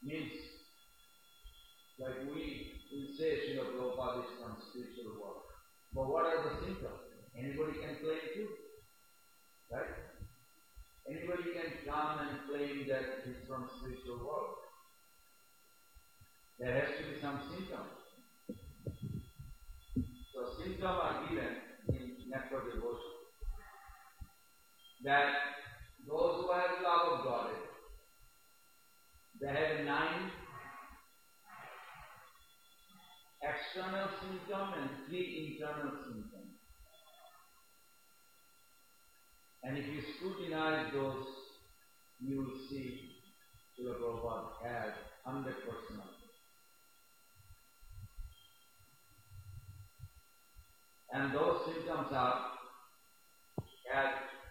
Means, like we say Srila Prabhupada is from spiritual world. But what are the symptoms? Anybody can claim too, right? Anybody can come and claim that he's from spiritual world. There has to be some symptoms. So symptoms are given in Nectar Devotion. That those who have love of God, they have 9 external symptoms and 3 internal symptoms. And if you scrutinize those, you will see Srila Prabhupada has 100%. And those symptoms are as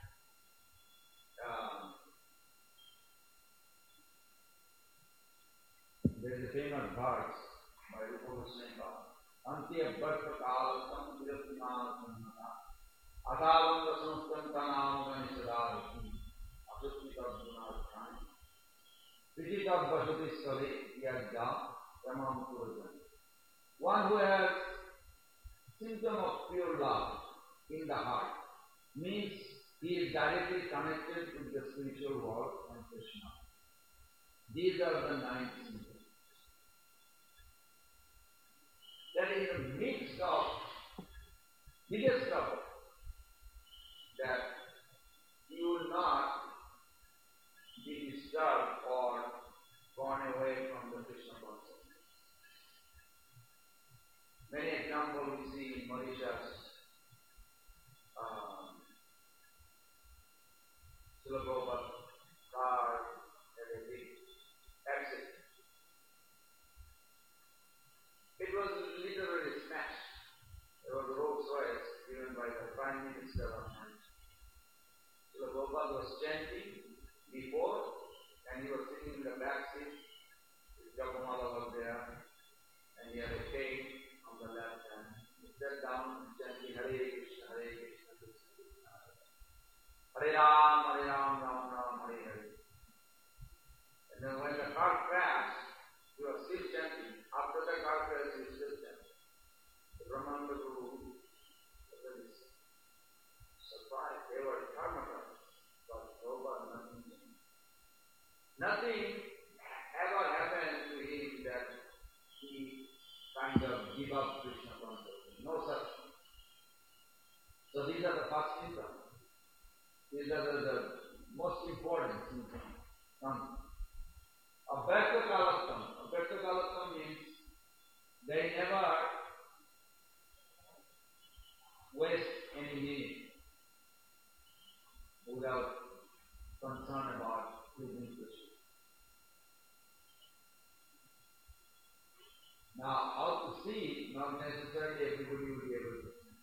there is a famous verse by Rupa Goswami. Antya Bharta Kal Sam Viratma Samhata Adavanga Samstanta Namagani Sadharati Asutita Gunarthani Vijita Bhasati Sale Yagda Ramam Purajan. One who has symptom of pure love in the heart means he is directly connected with the spiritual world and Krishna. These are the 9 symptoms. That is the midst of biggest trouble, that you will not be disturbed or gone away from the Krishna consciousness. Many examples we see in Mauritius. Srila Prabhupada car had a big accident. It was literally smashed. There was a Rolls Royce given by the Prime Minister of India. Srila Prabhupada was chanting before, and he was sitting in the back seat. His Japamala was there, and he had a cane on the left hand. He sat down and chanting Hare Krishna, Hare Krishna, Krishna Krishna, Hare Ram, Ram Ram, Hare Hare. And then when the car crashed, he was still chanting. After the car crash, he was still chanting. The Brahmanda Guru was very surprised. They were karmakas, but Prabhupada nothing changed. Nothing ever happened to him that he kind of give up Krishna consciousness. No such thing. So these are the first symptoms. These are the most important symptoms. Abhyartha Kalattam. Abhyartha Kalattam means they never waste any minute without concern about pleasing Krishna. Now, how to see, not necessarily everybody will be able to see.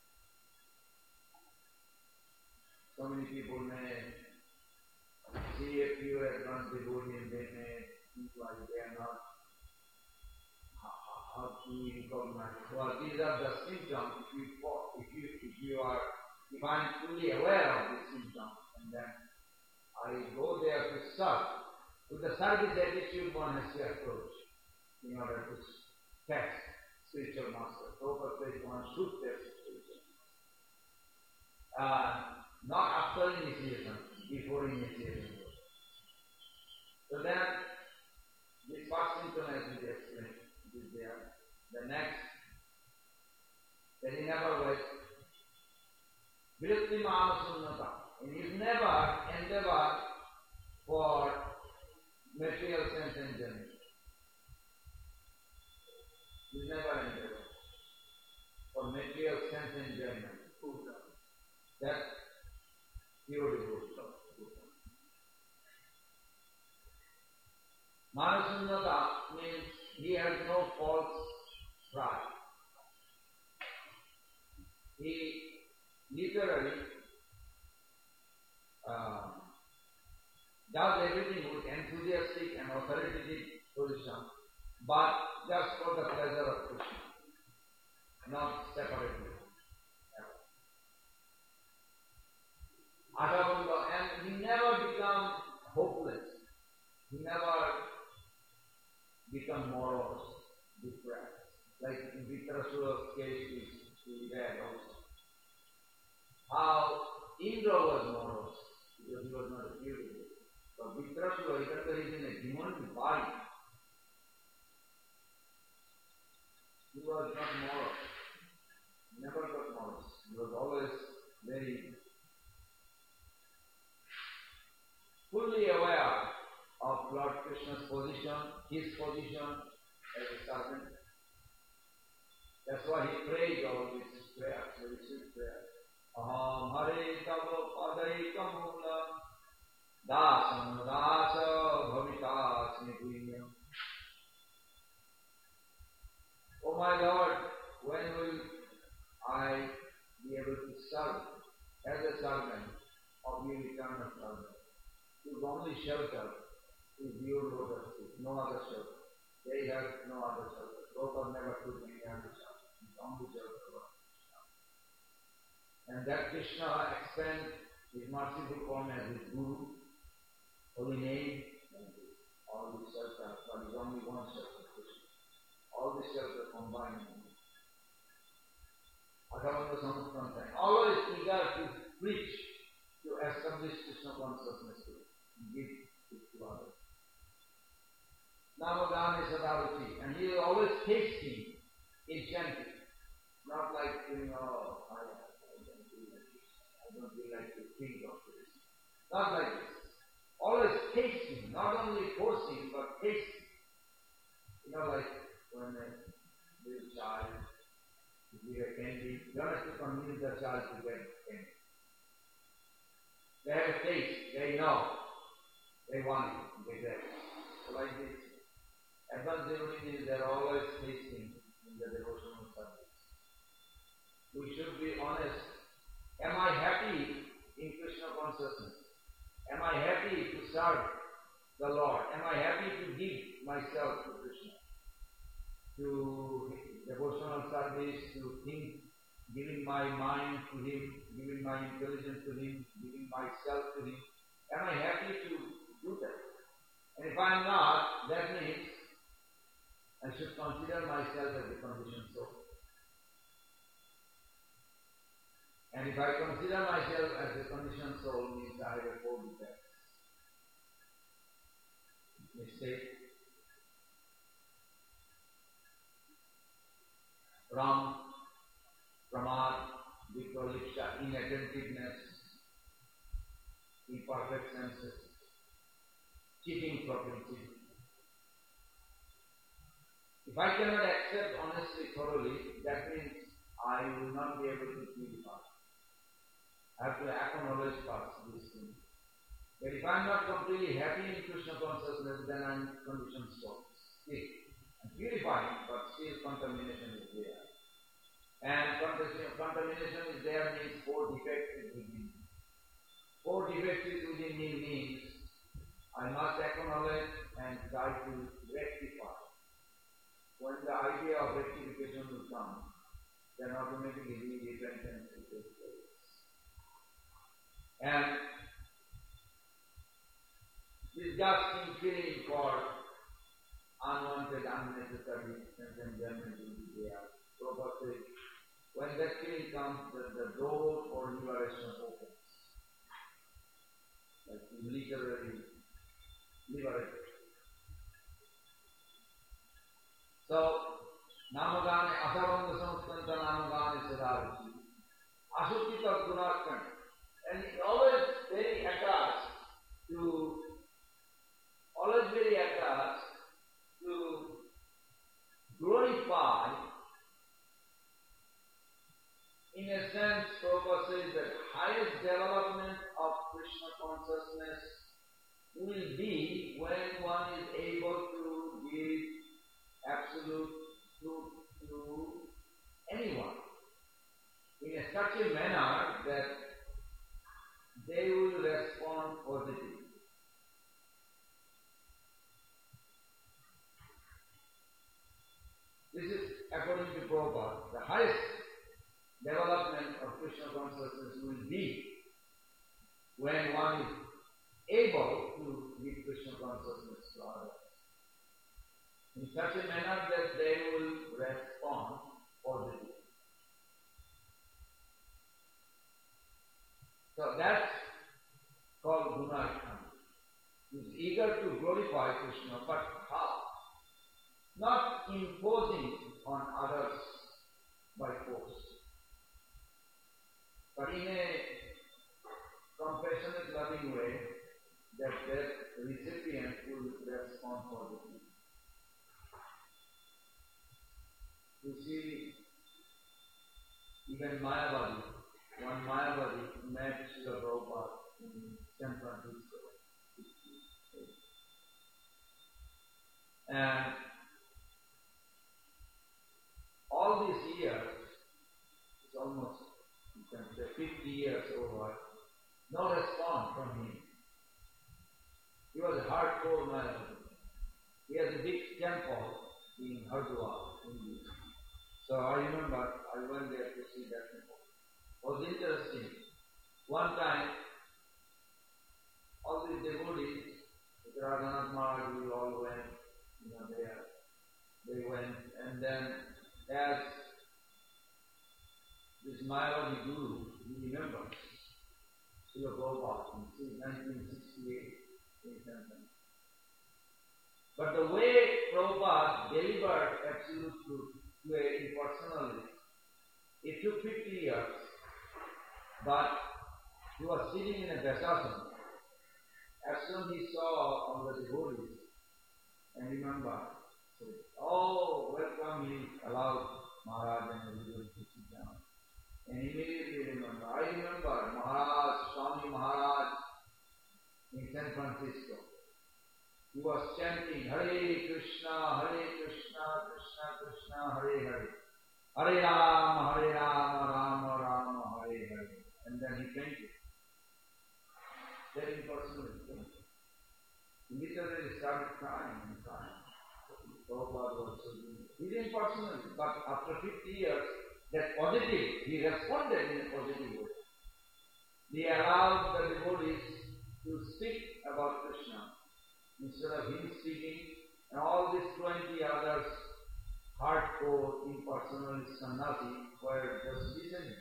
So many people may see a pure advanced devotee and they may think like they are not how to recognize. Well, these are the symptoms. If I am fully aware of these symptoms, and then I go there to serve, with the service attitude one has to approach in order to test spiritual master. Prabhupada says one should test spiritual master. Not after initiation, before initiation. So then, this first symptom as we explained is there. The next, that he never waits. Vritti Manasunnata. And he never endeavor for material sense enjoyment. He never endeavor for material sense enjoyment. That pure devotion. Manasunnata means he has no false pride. He literally does everything with enthusiastic and authoritative position, but just for the pleasure of Krishna, not separately. Adavanga, and he never becomes hopeless. He never become morose, depressed. Like in Vitrasura's case is there also. How Indra was morose because he was not a beautiful. But Vitrasura, even though he is in a demonic body, he was not morose. Never got morose. He was always very fully aware of Lord Krishna's position, his position as a servant. That's why he prayed all these prayers, very sweet prayers. Aham Hare Tava Padaikam Mula Dasam Dasa Bhavitasmi Punyam. Oh my Lord, when will I be able to serve as a servant of your eternal servant? Whose only shelter is your lotus feet, no other shelter. They have no other shelter. Prabhupada never took any other shelter. His only shelter was Krishna. And that Krishna expands his merciful form as his Guru, holy name, and all these shelters, but is only one shelter, Krishna. All these shelters combined. Adhavanga Samastanta, always eager to preach, to establish Krishna consciousness and give it to others. Namagan is Sadaruchi, and he is always tasting in chanting, not like I don't feel like to think of this. Not like this. Always tasting, not only forcing, but tasting. Like when a little child give a candy, you don't have to convince the child to get candy. They have a taste, they know, they want it, they get it. So like this, advanced devotees is they're always tasting in the devotional service. We should be honest. Am I happy in Krishna consciousness? Am I happy to serve the Lord? Am I happy to give myself to Krishna? To devotional service, to think, giving my mind to Him, giving my intelligence to Him, giving myself to Him. Am I happy to do that? And if I am not, that means I should consider myself as a conditioned soul. And if I consider myself as a conditioned soul, means I have four defects. Mistake, wrong, pramad, viprolipsa, inattentiveness, imperfect senses, cheating propensity. If I cannot accept honestly, thoroughly, that means I will not be able to purify. I have to acknowledge first these things. But if I am not completely happy in Krishna consciousness, then I am conditioned soul. See, I'm purifying, but still contamination is there. And contamination is there means four defects is within me. Four defects is within me means I must acknowledge and try to rectify. When the idea of rectification will come, then automatically repentance will take place. And disgusting feeling for unwanted, unnecessary enjoyment will be there. Prabhupada says, when that feeling comes, the door for liberation opens. Like literally liberated. So, Namagane Asavanga Samskanta Namagane Siddharthi. Asukita Gunakan. And it's always very attached to glorify. In a sense, Prabhupada says that highest development of Krishna consciousness will be when one is able to give absolute truth to anyone in such a manner that they will respond positively. This is according to Prabhupada, the highest development of Krishna consciousness will be when one is able to give Krishna consciousness to others. in such a manner that they will respond positively. So that's called Gunarkhan. He is eager to glorify Krishna, but how? Not imposing on others by force, but in a compassionate, loving way that the recipient will respond positively. You see, even Mayavadi, one Mayavadi met Srila Prabhupada in San Francisco. And all these years, it's almost, you can say 50 years over, no response from him. He was a hardcore Mayavadi. He has a big temple in Hardwar, India. So I remember I went there to see that temple. It was interesting. One time, all these devotees, Radhanath Maharaj, we all went, there. They went, and then as this Mayavadi Guru, you remember, Srila Prabhupada in 1968 in Tanzania. But the way Prabhupada delivered absolute truth to an impersonalist, it took 50 years, but he was sitting in a Dasasana. As soon as he saw all the devotees, and remember, said, "Oh, welcome," he allowed Maharaj and everybody to sit down. And immediately remember, I remember Maharaj, Swami Maharaj in San Francisco. He was chanting, Hare Krishna, Krishna Krishna, Hare Hare. Hare Rama, Rama Rama, Hare Hare. And then he fainted. Very personally fainted. He literally started crying and crying. Prabhupada was so good. He didn't personally, but after 50 years, that positive, he responded in a positive way. He allowed the devotees to speak about Krishna instead of him speaking, and all these 20 others, hardcore, impersonal sannyasi, were just listening.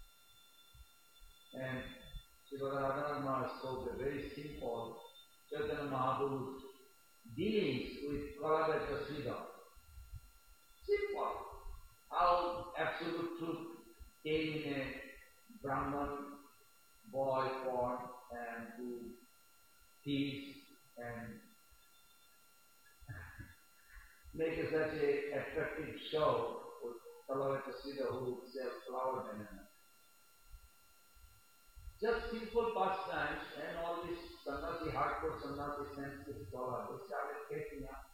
And Srila Radhanath Maharaj spoke a very simple Chaitanya Mahaprabhu's dealings with Kalabhata Sridhar. Simple. How absolute truth came in a Brahman boy form and who teach and make such an attractive show with Kalabhata Sridhar who sells flower banana. Just simple pastimes, and all these sannyasi, hardcore sannyasi, sensitive scholars, they started catching up.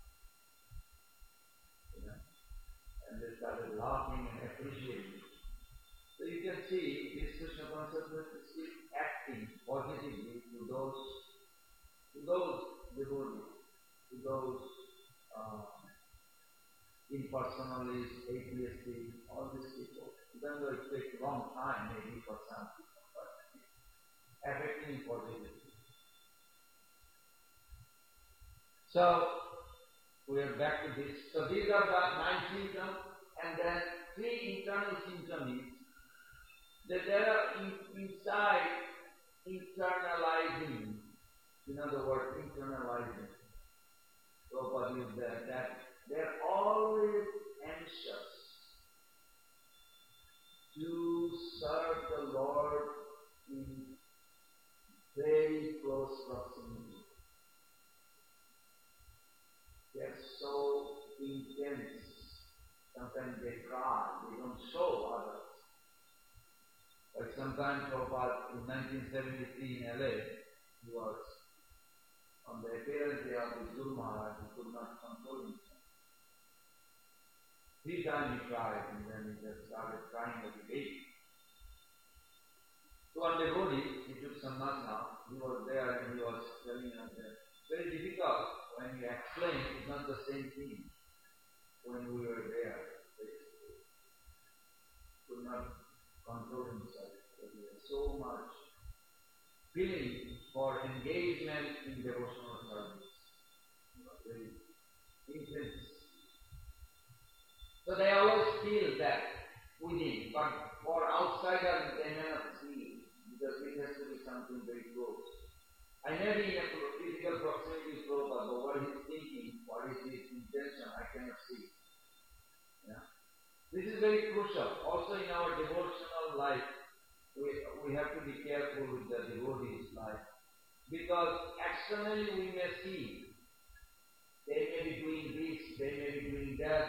And they started laughing and appreciating. So you can see this Krishna consciousness is still acting positively to those devotees, to those impersonalists, atheists, all these people. Even though it takes a long time maybe for some people, but affecting positively. So we are back to this. So these are the 9 symptoms, and then 3 internal symptoms is that they are inside internalizing. You know the word internalizing. Prabhupada used that they are always anxious to serve the Lord in very close proximity. They are so intense. Sometimes they cry, they don't show others. Like sometimes Prabhupada in 1973 in LA, he was on the appearance day of his Guru Maharaj, he could not control himself. 3 times he cried, and then he just started crying like a baby. To one devotee, he took sannyas now. He was there and he was telling us that it's very difficult when you explain, it's not the same thing when we were there. Basically. Could not control himself. But he had so much feeling for engagement in devotional service. Very intense. cannot see. Yeah? This is very crucial. Also in our devotional life, we have to be careful with the devotees' life. Because externally we may see, they may be doing this, they may be doing that.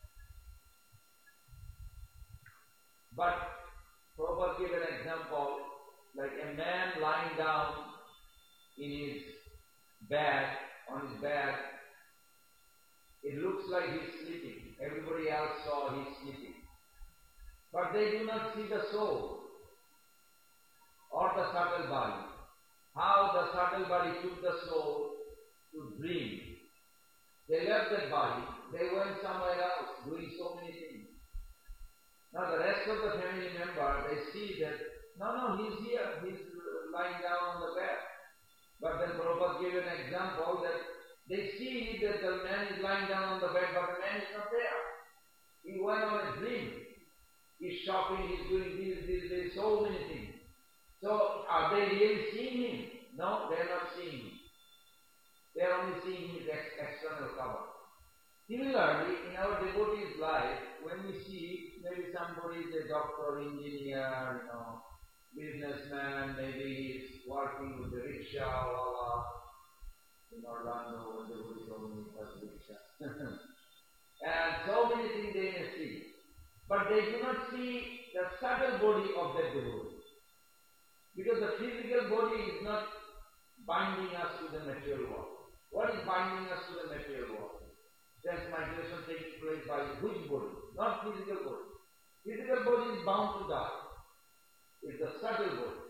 But Prabhupada gave an example, like a man lying down in his bed, on his bed. It looks like he's sleeping. Everybody else saw he's sleeping. But they do not see the soul or the subtle body. How the subtle body took the soul to dream. They left that body, they went somewhere else, doing so many things. Now the rest of the family member, they see that, no, he's here, he's lying down on the bed. But then Prabhupada gave an example that they see that the man is lying down on the bed, but the man is not there. He went on a dream. He's shopping, he's doing this, so many things. So are they really seeing him? No, they are not seeing him. They are only seeing his external cover. Similarly, in our devotee's life, when we see maybe somebody is a doctor, engineer, businessman, maybe he's working with the rickshaw, in Orlando, when devotee told me it was rickshaw. And so many things they may see. But they do not see the subtle body of that devotee. Because the physical body is not binding us to the material world. What is binding us to the material world? Sense migration taking place by which body? Not physical body. Physical body is bound to die. It's the subtle body.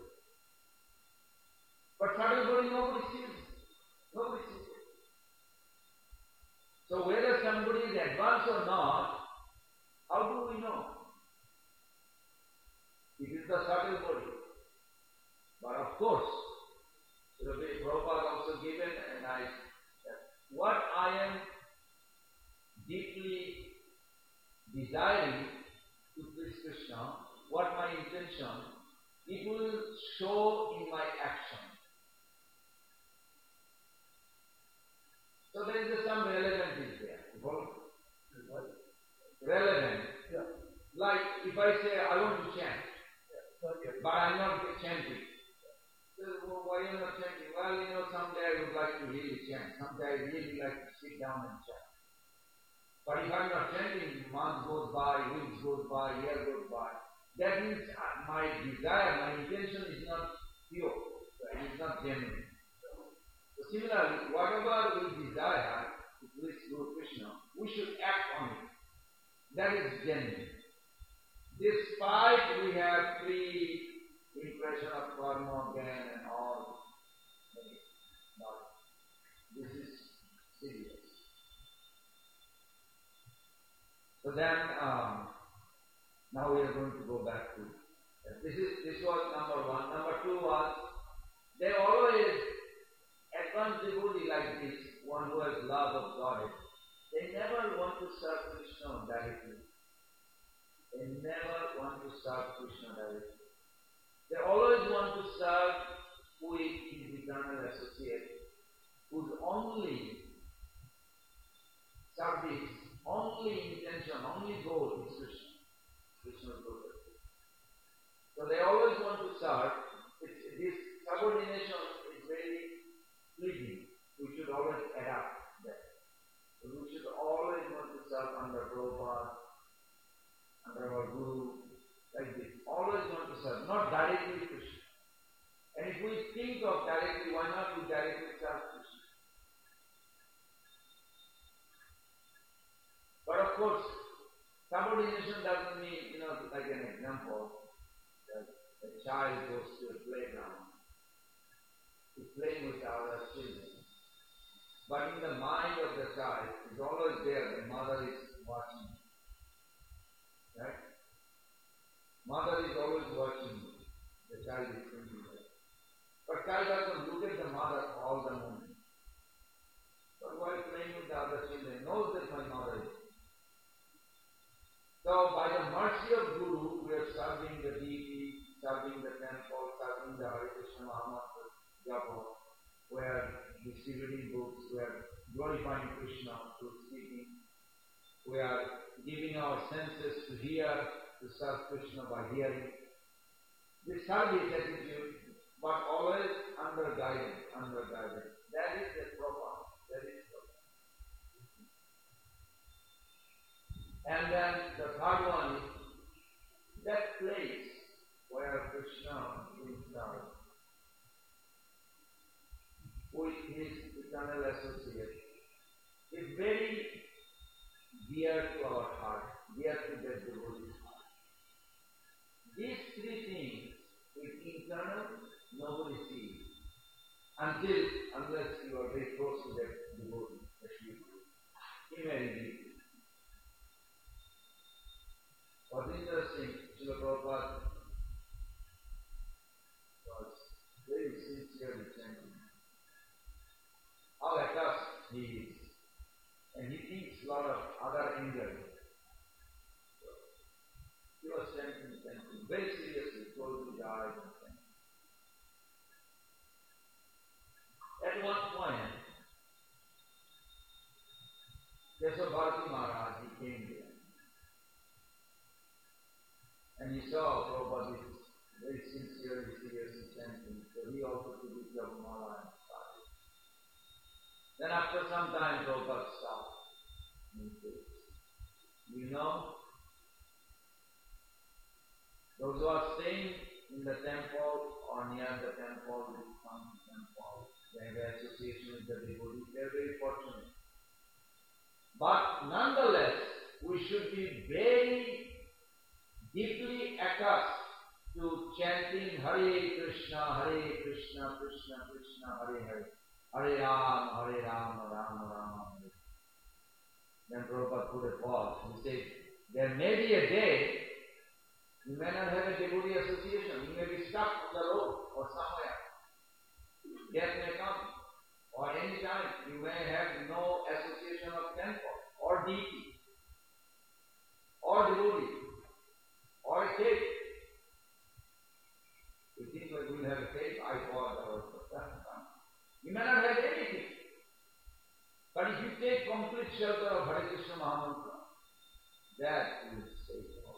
But subtle body nobody sees. Nobody sees it. So whether somebody is advanced or not, how do we know? It is the subtle body. But of course, Prabhupada also given a nice, what I am deeply desiring to please Krishna, what my intention, it will show in my action. So there is some relevance there. Relevant. Yeah. Like if I say I want to chant, but I am not chanting. So why are you not chanting? Well, someday I would like to really chant. Someday I really like to sit down and chant. But if I am not chanting, months goes by, weeks goes by, year goes by. That means my desire, my intention is not pure. It is not genuine. So similarly, whatever we desire to please Guru Krishna, we should act on it. That is genuine. Despite we have free impression of karma again and all, this is serious. So then, now we are going to go back to this was number one. Number two was they always advanced devotee like this, one who has love of God. They never want to serve Krishna directly. They never want to serve Krishna directly. They always want to serve who is his eternal associate, whose only service, only intention, only goal is Krishna. Krishna's goal. So they always want to serve. This subordination is very pleasing. We should always adapt that. So we should always want to serve under Prabhupada, under our Guru, like this. Always want to serve, not directly Krishna. And if we think of directly, why not we directly serve Krishna? But of course, subordination doesn't mean, like an example, that a child goes to a playground to play with other children. But in the mind of the child, it's always there, the mother is watching. Right? Mother is always watching. The child is thinking that. But child doesn't look at the mother all the moment. But while playing with the other children, knows that my mother is. So by the mercy of Guru, we are serving the deity, serving the temple, serving the Hare Krishna Mahamantra Japa, we are distributing books, we are glorifying Krishna through speaking. We are giving our senses to hear, to serve Krishna by hearing. This service attitude, but always under guidance, That is the proper. And then the third one is that place where Krishna himself, with his eternal associate, is very dear to our heart, dear to the devotee's heart. These three things, with internal, nobody sees. Unless you are very close to that devotee, he may reveal it. What's interesting, Srila Prabhupada was very sincerely chanting. How attached he is. And he thinks a lot of other angels. He was chanting, very seriously, closing his eyes and chanting. At one point, Kesavabharati Maharaj, he came there. And he saw Prabhupada is very sincerely, seriously chanting. So he also took his Javamala and started. Then after some time, Prabhupada stopped. And he said, you know, those who are staying in the temple or near the temple, they have association with the devotee, they are very fortunate. But nonetheless, we should be very deeply attached to chanting Hare Krishna, Krishna Krishna, Hare Hare, Hare Rama, Rama Rama, Hare. Then Prabhupada put a pause. He said, there may be a day you may not have a devotee association. You may be stuck on the road or somewhere. Death may come. Or any time you may have no association of temple or deity or devotee or a cave. You think like we'll have a cave, iPod or something. You may not have anything. But if you take complete shelter of Hare Krishna Mahamantra, that will save all.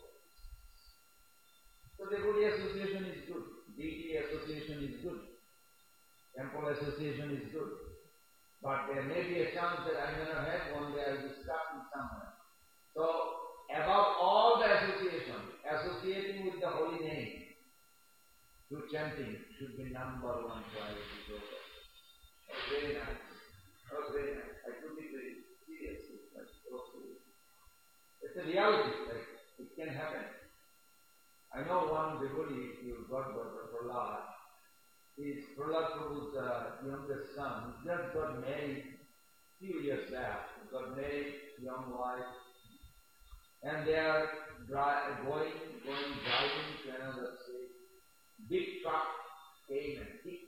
So devotee association is good, deity association is good, temple association is good. But there may be a chance that I may not have one day, I will be stuck in somewhere. So above all the associating with the holy name, through chanting should be number one priority. Very nice. That was very nice. I took it very seriously. It's a reality, like it can happen. I know one devotee, you got Prahlad. He's Prahlad Prabhu's youngest son. He just got married a few years back. He got married, young wife. And they are driving to another state. Big truck came and hit.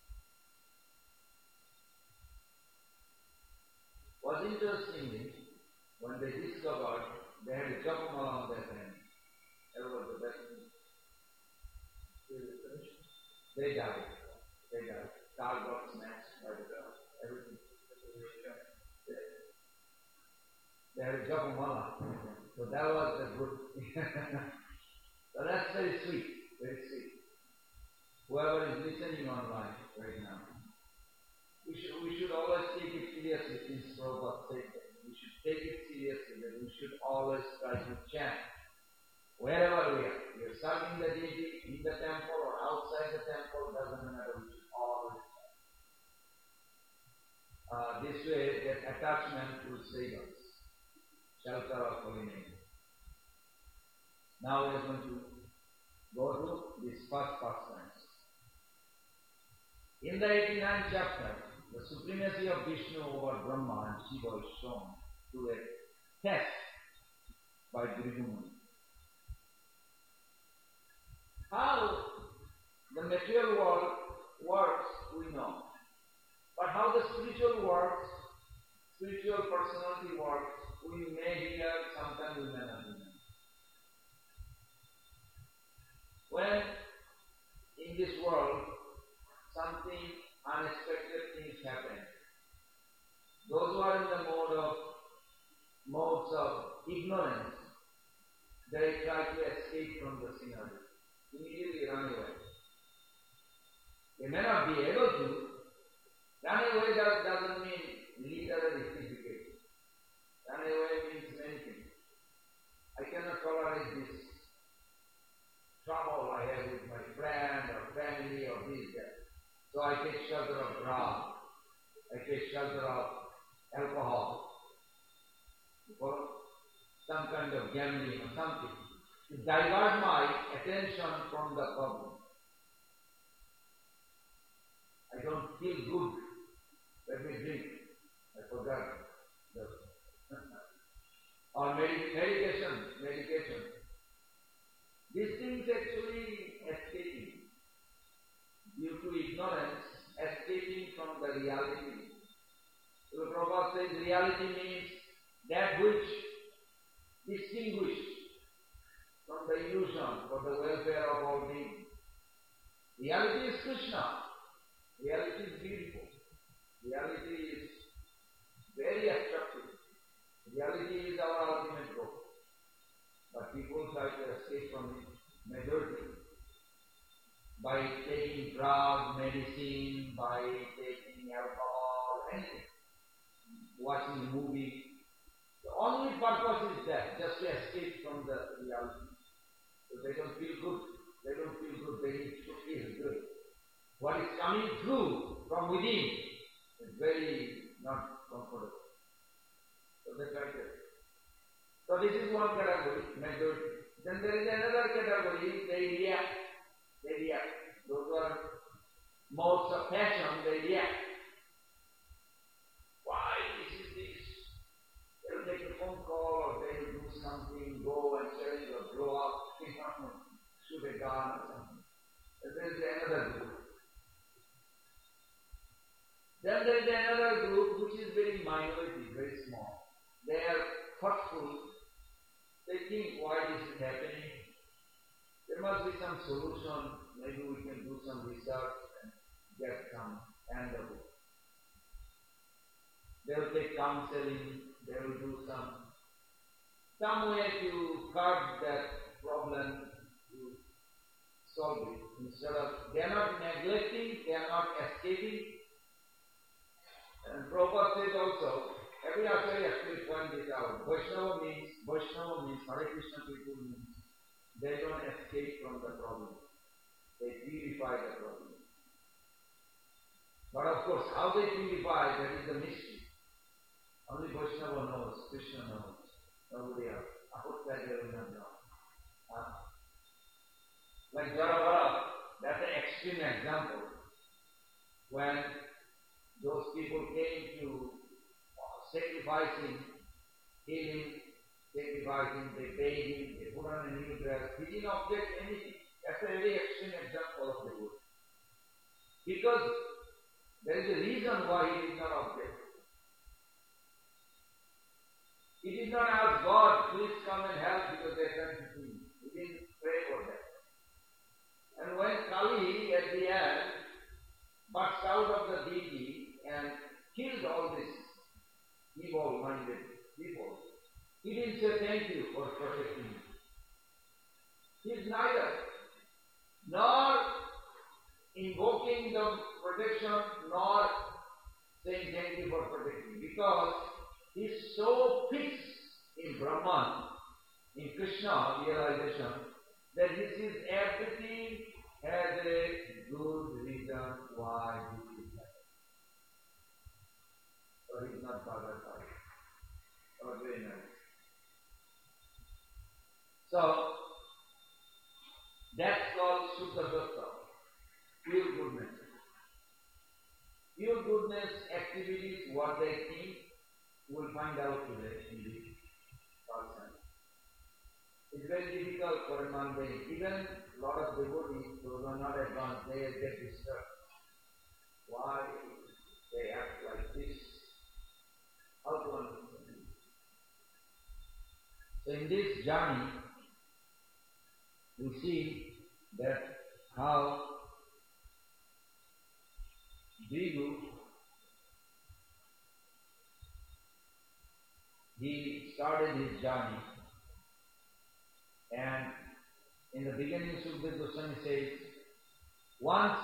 What's interesting is, when they discovered, they had a Japamala on their hand. That was the best thing. They died. Car got smashed by the car. Everything. They had a Japamala. So that was the good. So that's very sweet. Very sweet. Whoever is listening online right now, we should always take it seriously, since Prabhupada said that. We should take it seriously, that we should always try to chant. Wherever we are serving the deity in the temple or outside the temple, doesn't matter, we should always chant. This way, that attachment will save us. Shelter of holy name. Now we are going to go to this first pastime. In the 89th chapter, the supremacy of Vishnu over Brahma and Shiva is shown through a test by Bhrigu. How the material world works, we know. But how the spiritual works, spiritual personality works, we may hear, sometimes we may not hear. When in this world something unexpected things happen, those who are in the mode modes of ignorance, they try to escape from the scenery. Immediately run away. They may not be able to. Run away doesn't mean literally physically. Run away means many things. I cannot tolerate this trouble I have with my friend or family or this, that. So I take shelter of drug. I take shelter of alcohol. Or some kind of gambling or something. To divert my attention from the problem. I don't feel good. Let me drink. I forgot. Or medication. These things actually escaping. Due to ignorance, escaping from the reality. So the Prabhupada says reality means that which distinguished from the illusion for the welfare of all beings. Reality is Krishna. Reality is beautiful. Reality is very attractive. Reality is our ultimate goal. But people try to escape from it, majority, by taking drugs, medicine, by taking alcohol, anything, watching a movie. The only purpose is that, just to escape from the reality. So they don't feel good. They don't feel good. They need to feel good. What is coming through from within is very not comfortable. So they try to. So this is one category, majority. Then there is another category, they react. Those are modes of passion, they react. Why this is this? They will make a phone call or they will do something, go and change or blow up, shoot a gun or something. And there is another group. Then there is another group which is very minority, very small. They are thoughtful. They think why this is happening. There must be some solution. Maybe we can do some research and get some antidote. They will take counseling. They will do some way to curb that problem, to solve it. Instead of, they are not neglecting, they are not escaping. And Prabhupada says also, every acharya actually point this out. Vaishnava means Hare Krishna people means they don't escape from the problem. They purify the problem. But of course, how they purify, that is the mystery. Only Vaishnava knows, Krishna knows. Nobody else. Outside they will not know. Like Jaravara, that's an extreme example. When those people came to sacrificing, healing, sacrificing, they paid him, they put on a new dress. He didn't object anything. That's a very extreme example of the Buddha. Because there is a reason why he did not object. He did not ask God, please come and help because they sent to him. He didn't pray for that. And when Kali at the end burst out of the deity and killed all these evil-minded people, he didn't say thank you for protecting me. He is neither nor invoking the protection nor saying thank you for protecting me, because he is so fixed in Brahman, in Krishna realization, that he sees everything has a good reason why this is happening. So he is not bothered by it. Oh, very nice. So, that's called Shuddha Sattva, pure goodness. Pure goodness activities, what they think, we'll find out today in this person. It's very difficult for a mundane. Even a lot of devotees, those are not advanced, they get disturbed. Why they act like this? How to understand? So in this journey, we see that how Bhrigu, he started his journey. And in the beginning, Sukadeva Goswami says, once,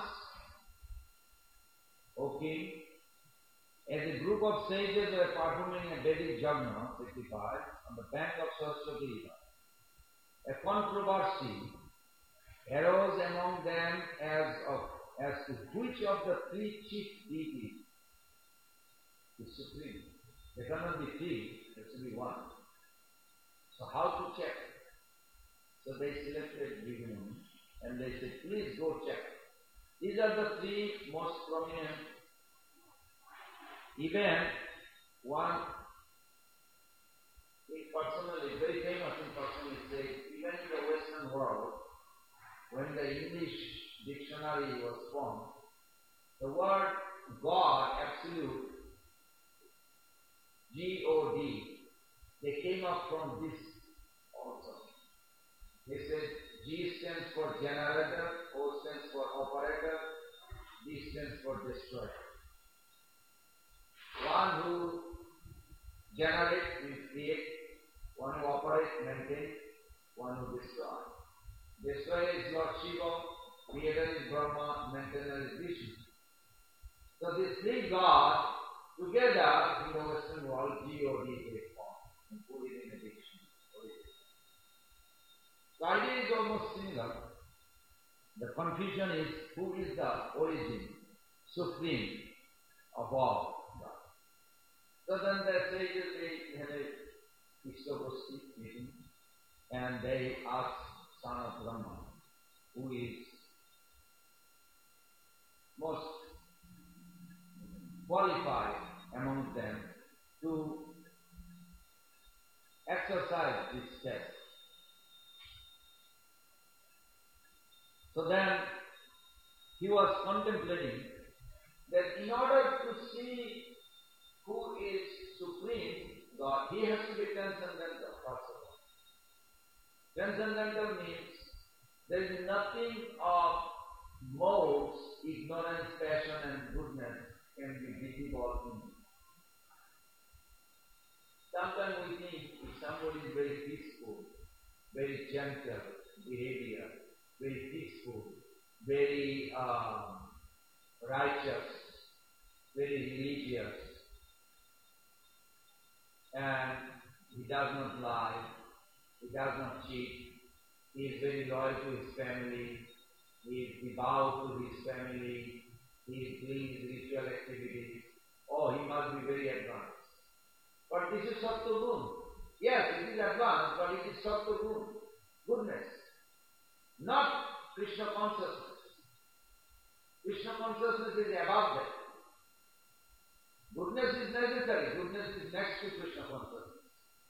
O king, as a group of sages were performing a Vedic Yajna, 55, on the bank of Saraswati River, a controversy arose among them as to which of the three chief deities is supreme. There cannot be three, there should be one. So how to check? So they selected Bhrigu, and they said, please go check. These are the three most prominent. Even one, personally, very famous in personally said, even in the Western world, when the English dictionary was formed, the word God, absolute, G-O-D, they came up from this also. They said G stands for generator, O stands for operator, D stands for destroyer. One who generates means create, one who operates, maintains, one who destroys. Destroyer is Lord Shiva, creator is Brahma, maintainer is Vishnu. So these three gods together in the Western world, G-O-D they form and put it in a dictionary. The idea is almost similar. The confusion is who is the origin, supreme of all. So then the sages, they had a Ishtagosti meeting and they asked son of Brahma, who is most qualified among them to exercise this test. So then he was contemplating that in order to see who is supreme God, he has to be transcendental first of all. Transcendental means there is nothing of modes, ignorance, passion and goodness can be visible in him. Sometimes we think if somebody is very peaceful, very gentle behavior, very peaceful, very righteous, very religious, and he does not lie, he does not cheat, he is very loyal to his family, he is devout to his family, he is doing his ritual activities. Oh, he must be very advanced. But this is Sattva Gun. Yes, it is advanced, but it is Sattva Gun, goodness, not Krishna consciousness. Krishna consciousness is above that. Goodness is necessary. Goodness is next to Krishna consciousness.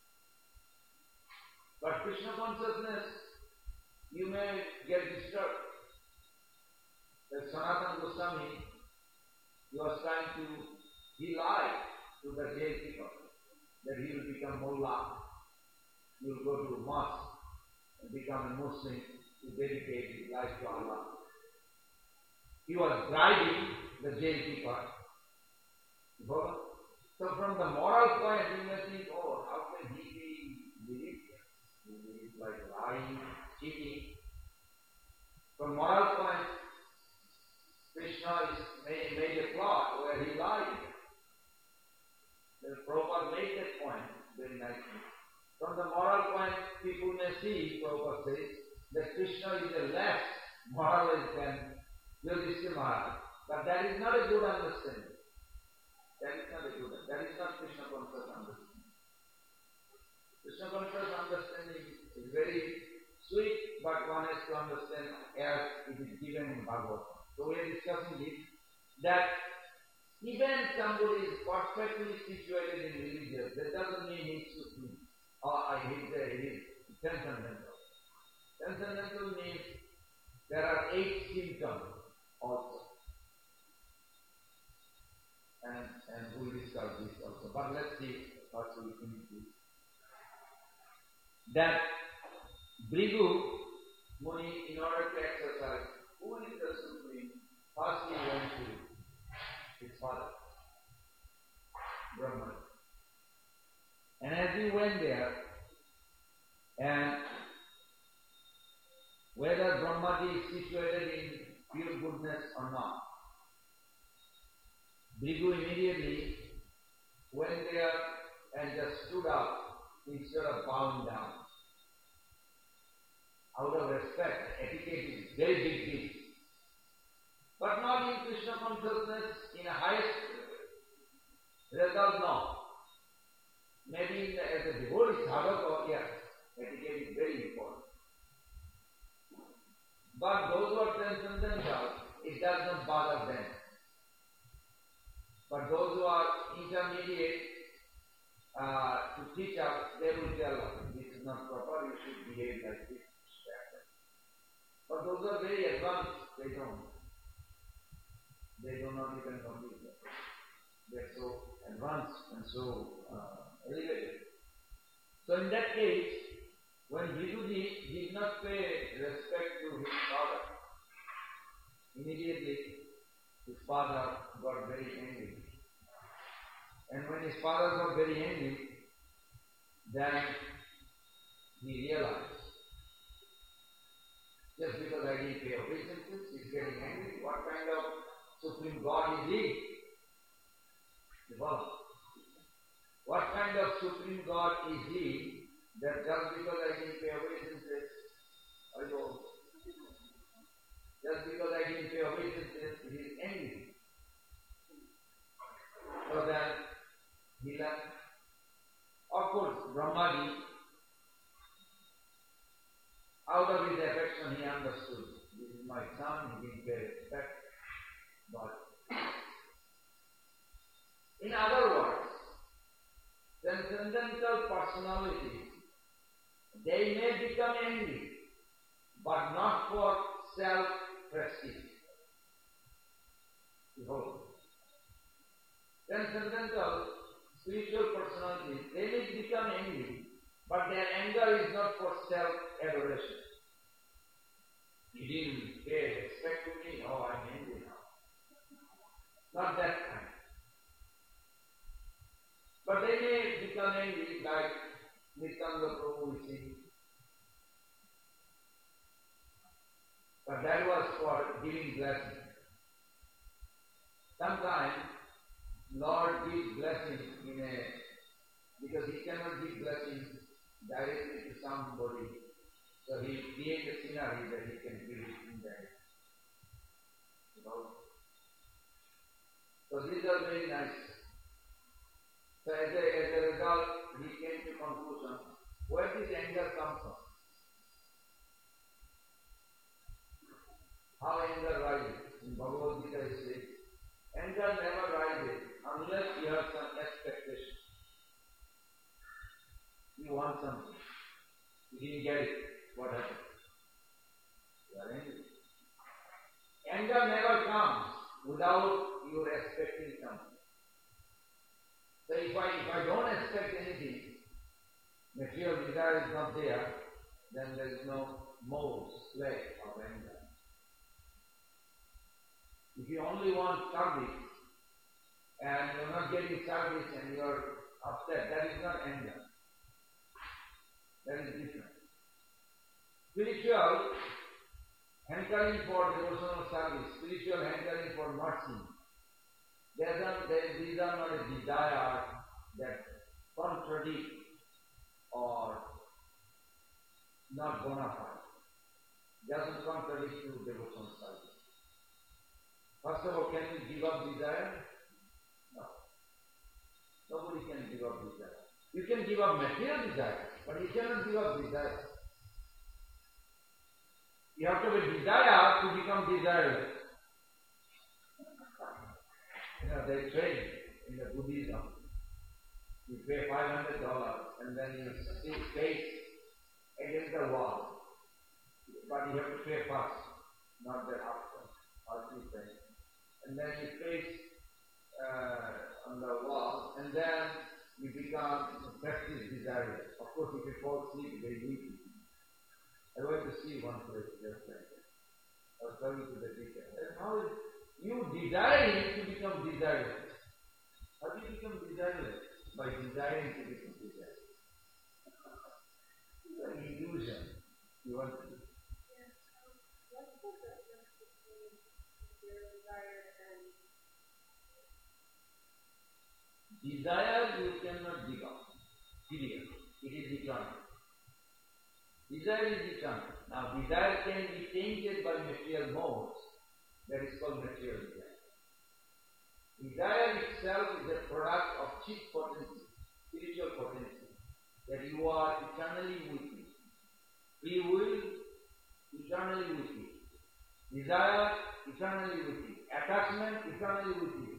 But Krishna consciousness, you may get disturbed. That Sanatana Goswami, he was trying to, he lied to the jailkeeper that he will become mullah. He will go to mosque and become a Muslim to dedicate his life to Allah. He was bribing the jailkeeper. So from the moral point, you may think, oh, how can he be religious? He is like lying, cheating. From moral point, Krishna made a plot where he lied. The Prabhupada made that point very nicely. From the moral point, people may see, Prabhupada says, that Krishna is a less moralist than Yudhishthira Maharaj. But that is not a good understanding. That is not Krishna conscious understanding. Krishna conscious understanding is very sweet, but one has to understand as it is given in Bhagavad. So we are discussing this, that even somebody is perfectly situated in religious, that doesn't mean he is supreme, or he is transcendental. Transcendental means there are 8 symptoms also. And we discuss this also. But let's see first we finish this. That Bhrigu Muni, in order to exercise who is the supreme, first he went to his father, Brahma. And as we went there, and whether Brahmaji is situated in pure goodness or not, Bhrigu immediately went there and just stood up instead of bowing down. Out of respect, etiquette is very big deal. But not in Krishna consciousness in a highest result, no. Maybe as a devotee sadhaka, yes, etiquette is very important. But those who are transcendental, it does not bother them. But those who are intermediate to teach us, they will tell us, this is not proper, you should behave like this. But those are very advanced, they don't. They do not even complete that. They are so advanced and so elevated. So in that case, when Bhriguji did not pay respect to his father, immediately his father got very angry. And when his father got very angry, then he realized, just because I didn't pay obeisances, he's getting angry. What kind of supreme God is he? What kind of supreme God is he that just because I didn't pay obeisances, just because I didn't pay obeisances, he is angry? So then he left. Of course, Brahmaji, out of his affection, he understood, this is my son, he didn't pay respect. But in other words, transcendental personalities, they may become angry, but not for self-prestige. Behold, transcendental spiritual personalities, they may become angry, but their anger is not for self-adoration. You didn't pay respect to me, oh, I'm angry now. Not that kind. But they may become angry like Nityananda Prabhu we see. But that was for giving blessing. Sometimes Lord gives blessing because he cannot give blessing directly to somebody. So he creates a scenario that he can give it indirectly. So these are very nice. So as a result, he came to conclusion, where this anger comes from? How anger rises? In Bhagavad Gita it says, anger never rises unless you have some expectation. You want something. You didn't get it. What happened? You are angry. Anger never comes without you expecting something. So if I don't expect anything, material desire is not there, then there is no more slave of anger. If you only want service and you are not getting service and you are upset, that is not anger. That is different. Spiritual hankering for devotional service, spiritual hankering for mercy, these are not a desire that contradict or not bona fide. Doesn't contradict to devotional service. First of all, can you give up desire? No. Nobody can give up desire. You can give up material desire, but you cannot give up desire. You have to be desire to become desireless. They train in the Buddhism. You pay $500 and then you sit face against the wall. But you have to pay first, not the after you pay. And then you face on the wall, and then you become practice desireless. Of course, if you fall asleep, they leave you. I went to see one place just like that. I was talking to the teacher. How is you desiring to become desireless? How do you become desireless? By desiring to become desireless. Desire you cannot give up. Period. It is eternal. Desire is eternal. Now, desire can be tainted by material modes. That is called material desire. Desire itself is a product of cheap potency, spiritual potency, that you are eternally with me. Free will, eternally with you. Desire, eternally with you. Attachment, eternally with you.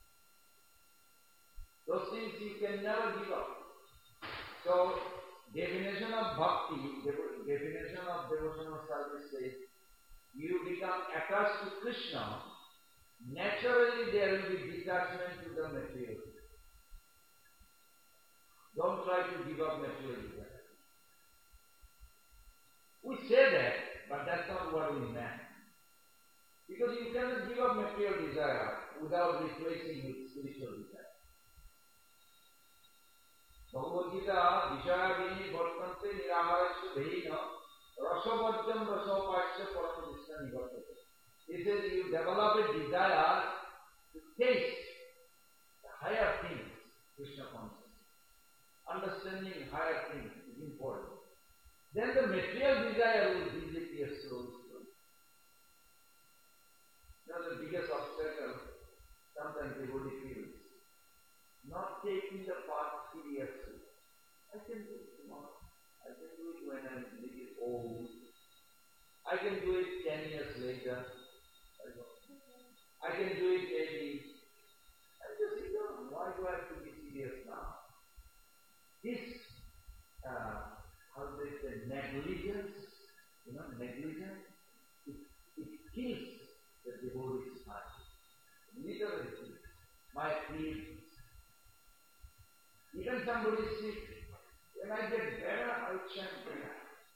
Those things you can never give up. So, definition of bhakti, definition of devotional service says, you become attached to Krishna, naturally there will be detachment to the material. Don't try to give up material desire. We say that, but that's not what we meant. Because you cannot give up material desire without replacing with spiritual desire. Bhagavad Gita, Vishayavini Bhartante Niraharasya Dheina Rasavajjam Rasavapasya Paramadishna Nivartate. He says you develop a desire to taste the higher things, Krishna consciousness. Understanding higher things is important. Then the material desire will disappear slowly. Now the biggest obstacle sometimes devotee feels, not taking the path seriously. I can do it tomorrow. I can do it when I'm a little old. I can do it 10 years later. I can do it maybe. I just think, why do I have to be serious now? This, how they say, negligence, negligence, it kills the devotee's heart. Literally, my feelings. Even somebody is sick, when I get better, I will chant prayer.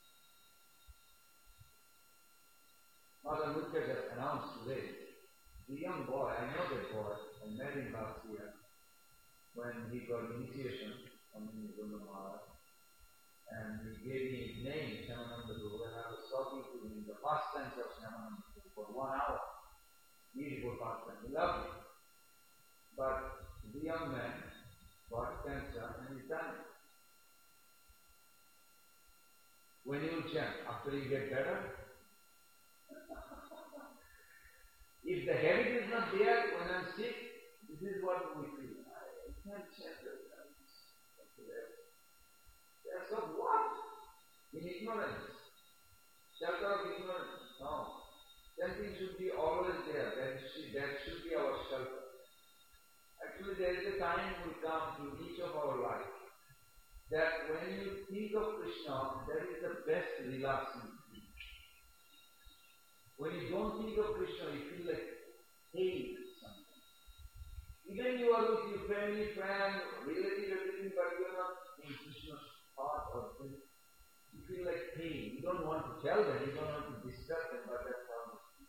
Mother Mukha just announced today, the young boy, I know that boy, I met him last year when he got initiation from Guru Maharaj, and he gave me his name, Shyamananda Guru, and I was talking to him the pastimes of Shyamananda Guru for 1 hour. Beautiful pastime, he loved it. But the young man got cancer and he's done it. When you chant, after you get better, if the habit is not there when I'm sick, this is what we feel. I can't chant it. That's of what? In ignorance. Shelter of ignorance. No. Chanting should be always there. That should be our shelter. Actually, there is a time will come to each of our life that when you think of Krishna, that is the best relaxing thing. When you don't think of Krishna, you feel like pain something. Even you are with your family, friend, relative, everything, but you are not in Krishna's heart or thing. You feel like pain. You don't want to tell them, you don't want to disturb them, but that's how it is.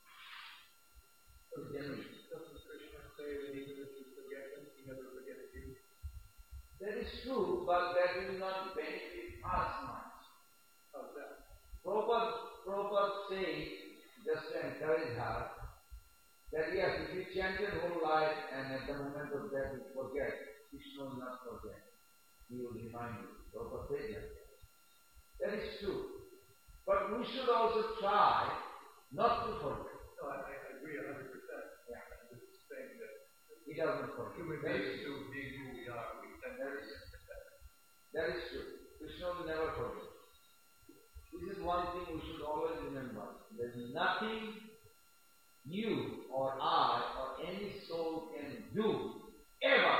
So generally. Doesn't Krishna say that even if you forget him, he never forgets you? That is true, but that will not benefit us much. How's that? Prabhupada says, just to encourage her, that yes, if you chant your whole life and at the moment of death you forget, Krishna will not forget. He will remind you. Prabhupada says that. That is true. But we should also try not to forget. No, I agree 100%. Yeah. I'm just saying that he doesn't forget. Human beings to being who we are, we tend to forget. That is true. Krishna will never forget. This is one thing we should always remember. There is nothing you or I or any soul can do ever,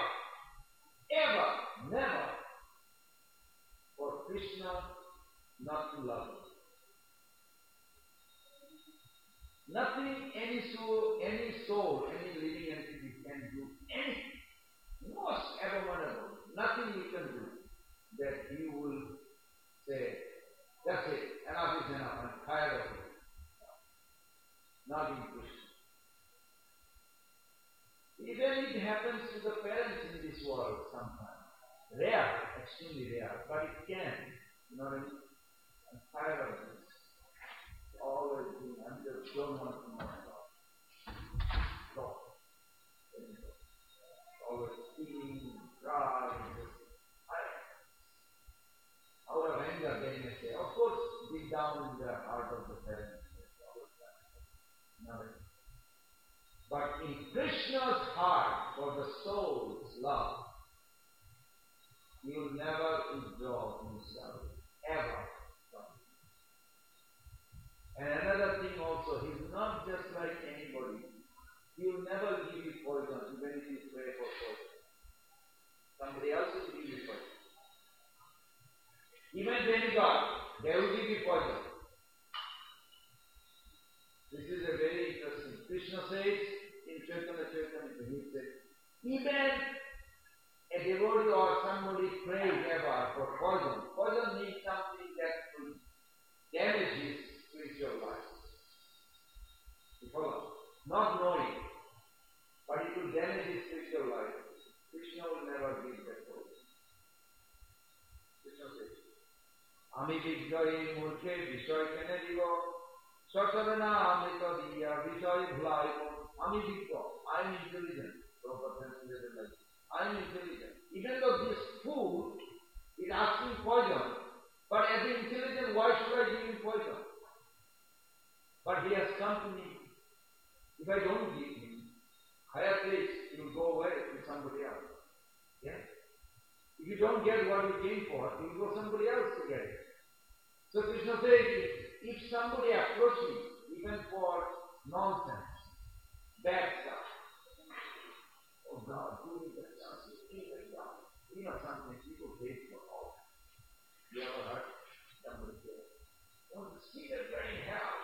never for Krishna not to love him. Nothing any soul, any living entity can do anything, most abominable, nothing you can do that he will say, that's it, enough is enough, I'm tired of it. Not in Krishna. Even it happens to the parents in this world sometimes. Rare, extremely rare, but it can. You know what I mean? I'm tired of this. Always doing, I just don't want to know about it. that they may say. Of course, deep down in the heart of the parents. But in Krishna's heart for the soul's love, he will never withdraw himself, ever. And another thing also, he is not just like anybody. He will never give you poison, even if you pray for poison. Somebody else will give you poison. Even demigod, they will give you poison. This is a very interesting. Krishna says in Chaitanya Charitamrita, he said, even a devotee or somebody prays ever for poison. Poison means something that will damage his spiritual life. You follow? Not knowing, but it will damage his spiritual life. Krishna will never give that poison. Krishna says, Ami Vigrahi Murke Vishoy Kene Divo Satarana Amrita Diya Vishoy Bhulai Ami Vigro. I am intelligent. Prabhupada translated like this. I am intelligent. Even though this food is asking poison, but as an intelligent, why should I give him poison? But he has come to me. If I don't give him, higher place, he will go away to somebody else. Yeah? If you don't get what you came for, he will go somebody else to get it. So Krishna says, if somebody approaches me, even for nonsense, bad stuff, oh God, who is that chance? You know something people hate for all. You ever heard somebody say, oh, see that very hell.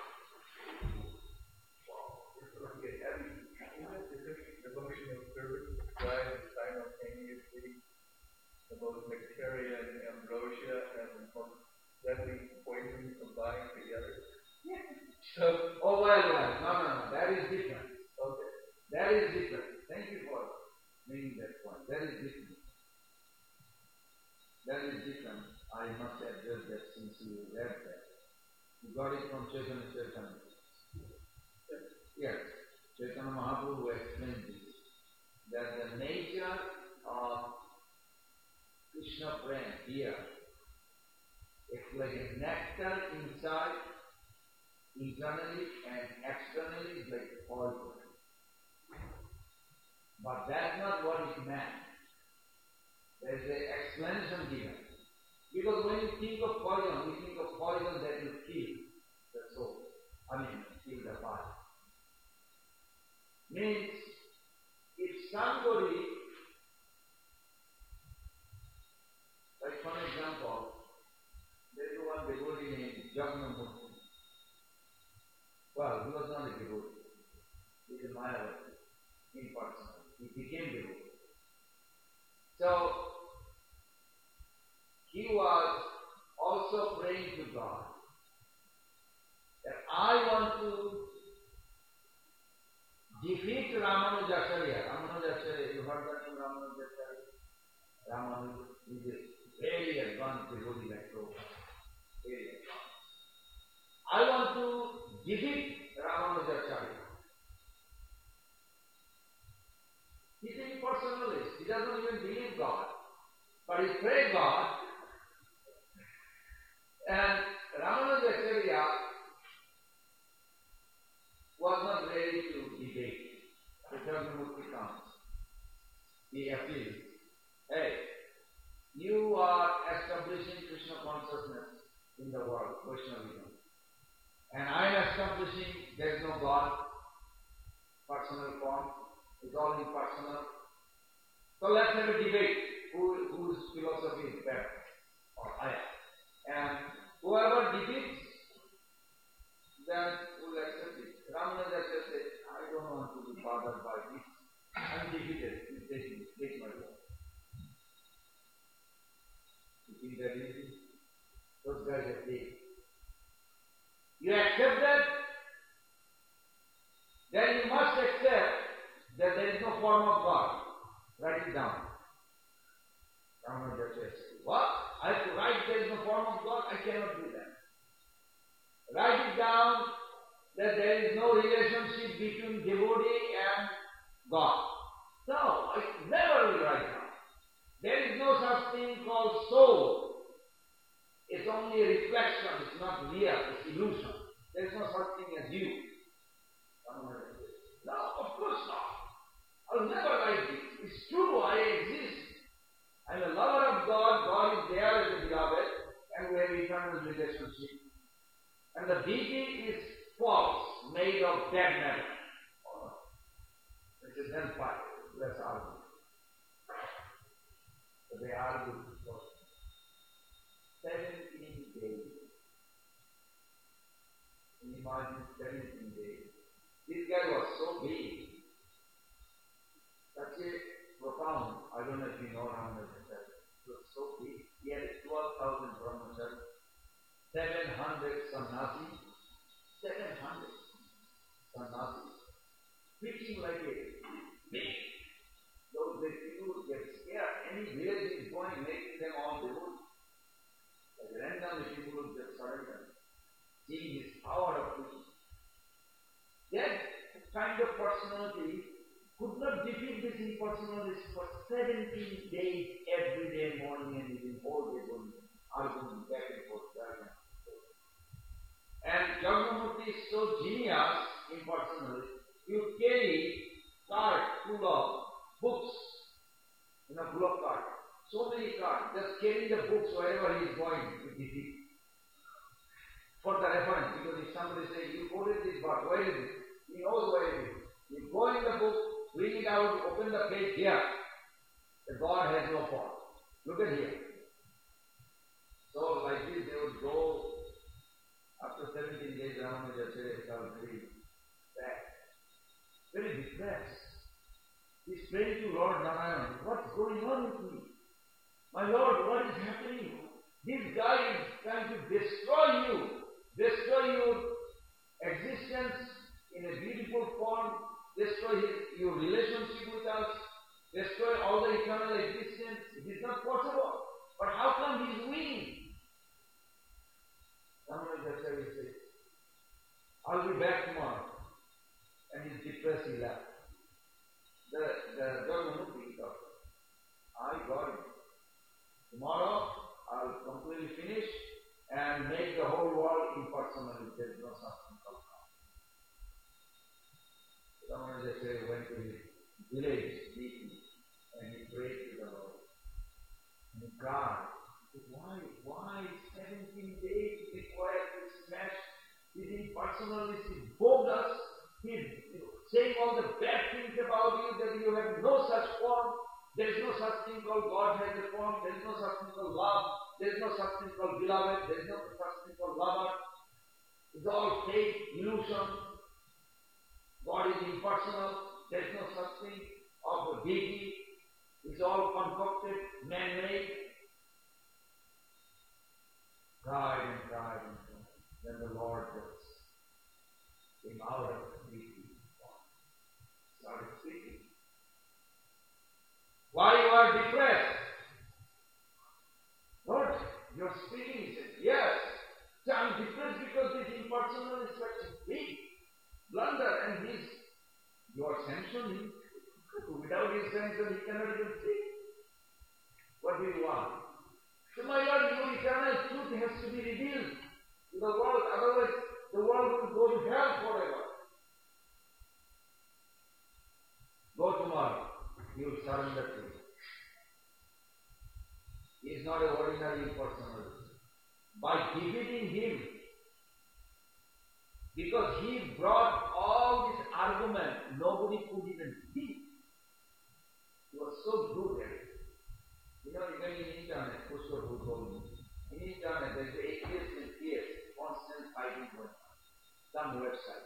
Wow, it's going to get heavy. Devotional service describes simultaneously the most nectarian ambrosia and the most deadly poison combined together. Yeah. So, oh well, no, that is different. Okay. That is different. Thank you for making that point. That is different. That is different. I must address that since you read that. You got it from Chaitanya Charitamrita. Yes, Chaitanya Mahaprabhu explained this. That the nature of Krishna prema here, it's like a nectar inside, internally and externally is like poison. But that's not what it meant. There is an explanation given. Because when you think of poison, we think of poison that will kill the soul. Kill the body. Means, if somebody, like for example, there is one devotee named Jagannath. Well, he was not a devotee. He is a Mayavati, impersonal. He became devotee. So, he was also praying to God that I want to defeat Ramanujacharya. Ramanujacharya, you heard the name Ramanujacharya? Ramanuja is a very advanced devotee like Prabhupada. Very advanced. I want to defeat Ramanujacharya. He is a personalist. He doesn't even believe God. But he prayed God. And Ramanujacharya was not ready to debate. The Jagannath comes. He appeals. Hey, you are establishing Krishna consciousness in the world, Vaishnavism. And I am establishing there is no God, personal form, it's all impersonal. So let's have a debate whose philosophy is better or higher. And whoever defeats, then will accept it. Ramanujacharya said, I don't want to be bothered by this. I'm defeated. Take my word. You think that easy? Those guys are big. You accept that? Then you must accept that there is no form of God. Write it down. Ramanujacharya said, what? I have to write there is no form of God? I cannot do that. Write it down that there is no relationship between devotee and God. No, I never will write down. There is no such thing called soul. It's only a reflection, it's not real, it's illusion. There is no such thing as you. No, of course not. I'll never like this. It's true, I exist. I'm a lover of God, God is there as a beloved, and we have eternal relationship. And the deity is false, made of dead matter. This is then fine. Let's argue. So they argue for 17 days. Imagine 17 days. This guy was so big, such a profound, I don't know if you know Ramana himself. He was so big. He had 12,000 brahmacharis, 700 sannyasis, 700 sannyasis, preaching like a big. Those people would get scared. Any village is going, making them all devout. Like randomly people would just surrender, seeing his power of preaching. That kind of personality could not defeat this impersonalist for 17 days, every day, morning and evening, all day going, arguing back and forth, back and forth. And Jagannath is so genius, impersonalist, he would carry cart full of books in a full of cart. So many carts, just carrying the books wherever he is going to defeat. For the reference, because if somebody says, you quoted this book, where is it? He knows where it is. You go in the book, read it out, open the page here. The God has no fault. Look at here. So like this they would go, after 17 days, Ramanuja felt very sad, very depressed. He's praying to Lord Narayan, what's going on with me? My Lord, what is happening? This guy is trying to destroy your existence in a beautiful form, destroy your relationship with us, destroy all the eternal existence. It is not possible. But how come he is winning? Ramanuja says, I'll be back tomorrow. And he's depressed, he left. The Jagannath thought, I got it. Tomorrow I'll completely finish and make the whole world impersonal. There is no such thing called God. Ramanuja went to his village deeply and he prayed to the Lord. And he cried. He said, why 17 days required to smash this impersonalist, is bogus, he's saying all the bad things about you, that you have no such form. There is no such thing called God has a form. There is no such thing called love. There is no such thing called beloved. There is no such thing called lover. It's all fake, illusion. God is impersonal. There is no such thing of a deity. It's all concocted, man-made. Cried and cried and cried. Then the Lord just came out of the deity, started speaking. Why you are depressed? What? You're speaking? He said, yes. So I'm depressed because this impersonal is such a big blunder and you are sanctioning. Without his sanction, he cannot even speak. What do you want? So my Lord, your eternal truth has to be revealed to the world, otherwise the world will go to hell forever. Go tomorrow. He will surrender to you. He is not an ordinary impersonalist. By defeating him, because he brought all this argument, nobody could even think. He was so good at it. You know, even in internet, Pushkar who told me, in internet there is atheists and theists, constant fighting going on. Some website.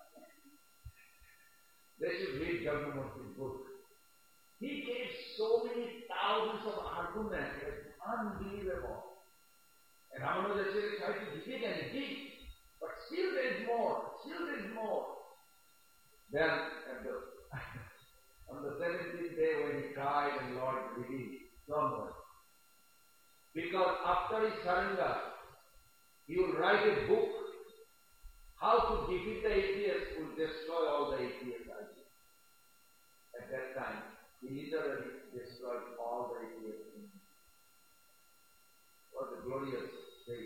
They should read Jagannath's book. He gave so many thousands of arguments, it was unbelievable. And Ramanuja tried to defeat and he did. But still there is more, Then, on the 17th day when he cried and Lord revealed, don't worry. Because after his surrender, he will write a book, how to defeat the atheists, will destroy all the atheist ideas. At that time, he literally destroyed all the atheists. What a glorious day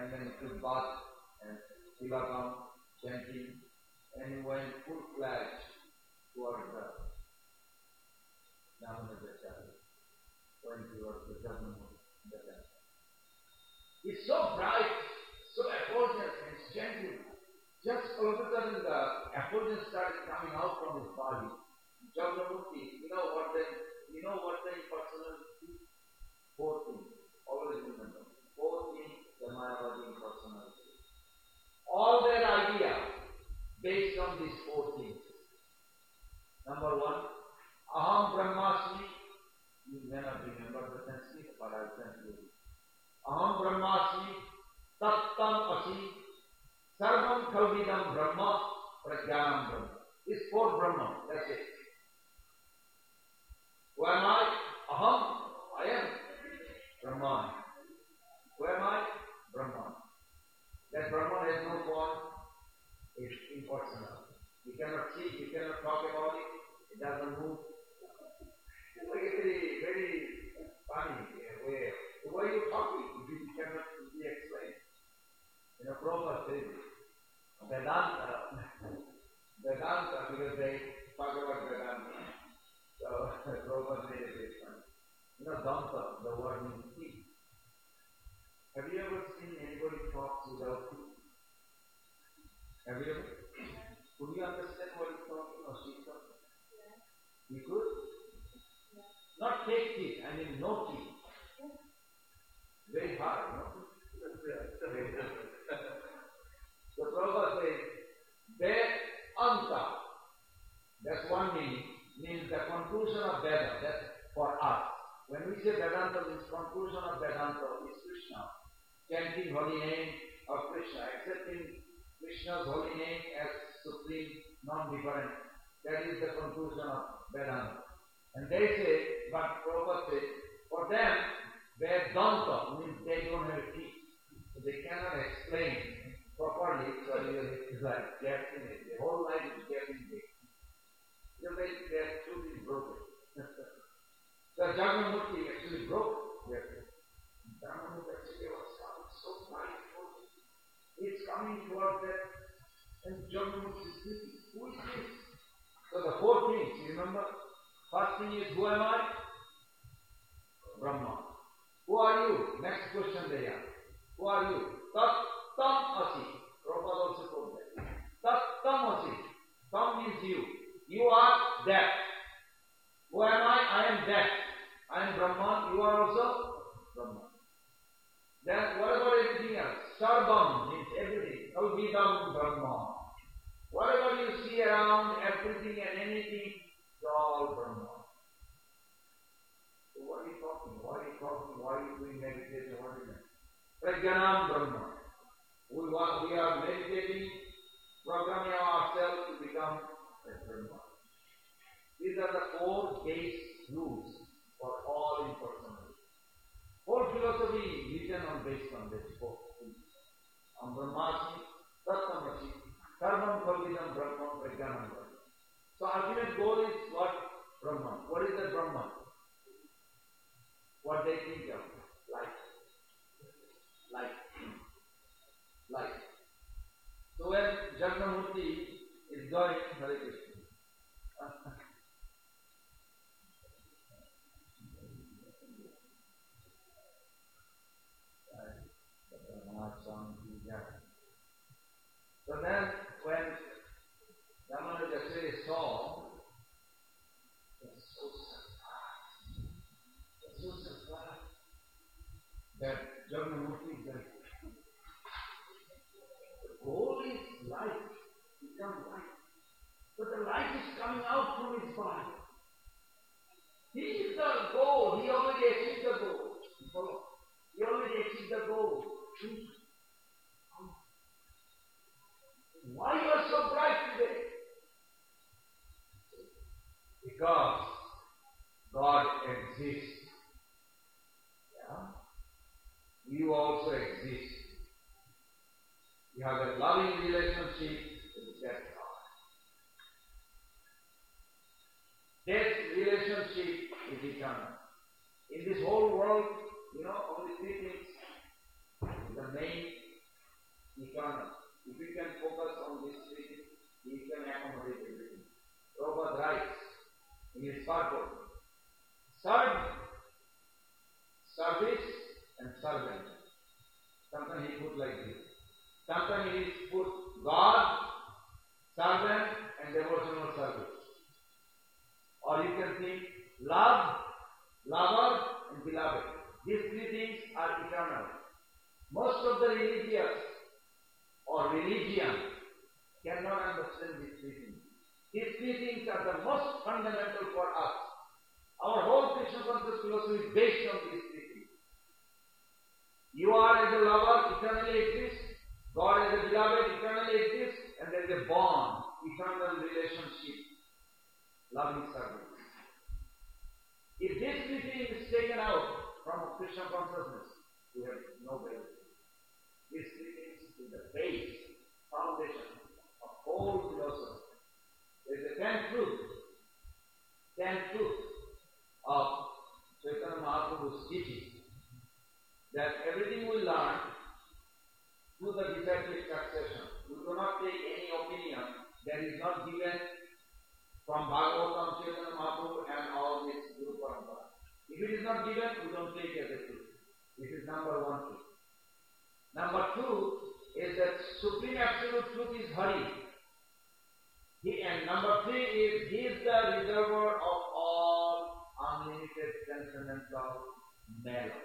and then he took bath and tilakam, chanting, and he went full-fledged towards the Namanajacharya, going towards the Jagannath. It's so bright, so effulgent, and it's chanting. Just all of a sudden the effulgence started coming out from his body. Jagannath, you know what the impersonality? 4 things. Always remember. 4 things, the Mayavadi impersonality. All their idea based on these 4 things. Number 1, Aham Brahmasmi. You may not remember the Sanskrit, but I'll translate it. Aham Brahmasmi, Tattam Asi, Sarvam Khalvidam Brahma, Prajnanam Brahma. It's 4 Brahma, that's it. Who am I? Aham, I am Brahman. Who am I? Brahman. That Brahman has no form, it's impersonal. You cannot see, you cannot talk about it, it doesn't move. It's like a very funny way. The way you're talking, it cannot be explained. Prabhupada says Vedanta, because they talk about Vedanta. So Prabhupada made it very funny. Danta, the word means teeth. Have you ever seen anybody talk without teeth? Have you ever? Could you understand what he's talking or she's talking? Yeah. You could? Yeah. Not take teeth, I mean no teeth. Very hard, no? So Prabhupada says, Vedanta. That's one meaning. Means the conclusion of Veda. That's for us. When we say Vedanta, this conclusion of Vedanta is Krishna. Chanting holy name of Krishna, accepting Krishna's holy name as supreme, non-different. That is the conclusion of Vedanta. And they say, but Prabhupada says, for them, Vedanta means they don't have teeth. So they cannot explain properly, so it's like guessing it. The whole life is guessing it. Their truth is broken. So Jagannath actually broke their truth. Jagannath actually was coming so bright. It's coming towards that, and Jagannath is sleeping. Who is this? So the 4 things, you remember? First thing is, who am I? Brahma. Who are you? Next question they ask. Who are you? Tattam Asi. Prabhupada also told that. Tattam Asi. Tam means you. You are that. Who am I? I am that. I am Brahman. You are also Brahman. Then what about everything else? Sarvam means everything. Kalvidam Brahma. Whatever you see around, everything and anything, it's all Brahma. So what are you talking? Why are you talking? Why are you doing meditation? What is that? Prajnanam Brahma. We are meditating, programming ourselves to become a Brahma. These are the 4 base rules for all impersonalism. Whole philosophy written on based on this 4 things. On Brahmasmi, Tattamasi, Sarvam Khalvidam Brahma, Prajnanam Brahma. So ultimate goal is what? Brahman. What is the Brahman? What they think of? Light. So when Jagannath is going, Hare Krishna. So then when Ramanujacharya saw, he was so surprised that Jagannath is like, the goal is light, become light. But the light is coming out from his body. He is the goal, he already achieved the goal. He already achieved the goal. Why you are so bright today? Because God exists. Yeah? You also exist. You have a loving relationship with that God. That relationship is eternal. In this whole world, only 3 things. The main eternal. If you can focus on this three things, you can accommodate everything. Prabhupada writes in his purport, serve, service and servant. Sometimes he put like this. Sometimes he put God, servant and devotional service. Or you can think love, lover and beloved. These three things are eternal. Most of the religious or religion cannot understand these three things. These three things are the most fundamental for us. Our whole Krishna conscious philosophy is based on these three things. You are as a lover, eternally exists. God as a beloved, eternally exists. And there is a bond, eternal relationship, loving service. If this three things is taken out from Krishna consciousness, we have no benefit. These three things is the base, foundation of whole philosophy. There is a tenth truth of Chaitanya Mahaprabhu's teaching, that everything we learn through the disciplic succession. We do not take any opinion that is not given from Bhagavatam, Chaitanya Mahaprabhu and all this Guru Parampara. If it is not given, we don't take it as a truth. This is number one truth. Number two is that Supreme Absolute Truth is Hari. And number three is He is the reservoir of all unlimited transcendental knowledge.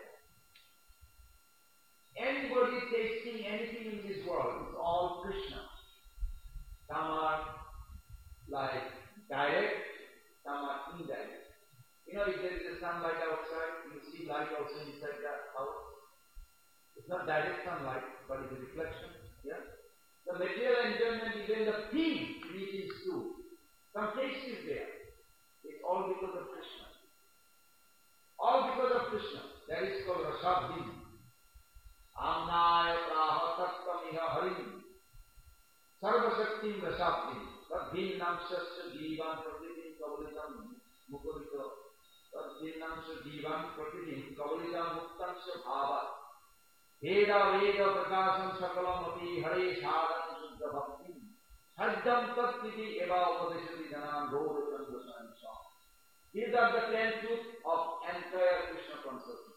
Anybody tasting anything in this world is all Krishna. Some are like direct, some are indirect. You know, if there is a sunlight outside, you see light also inside the house. It's not direct sunlight, but it's a reflection. Yeah? The material enjoyment, even the pig eating stew, some taste is there. It's all because of Krishna. All because of Krishna. That is called Rasabdin. Amnaya praha tattamiha harim sarvashaktim rasabdin tadhinnamshasya jivan pratitim kavalitam mukurito tadhinnamshasya jivan pratitim kavalitam muktamsya bhava veda veda prakasam sakalam api hare sadham suddha bhakti saddham tattiti eva upadeshati janam dhorutam dasansa. These are the 10 truths of entire Krishna consciousness.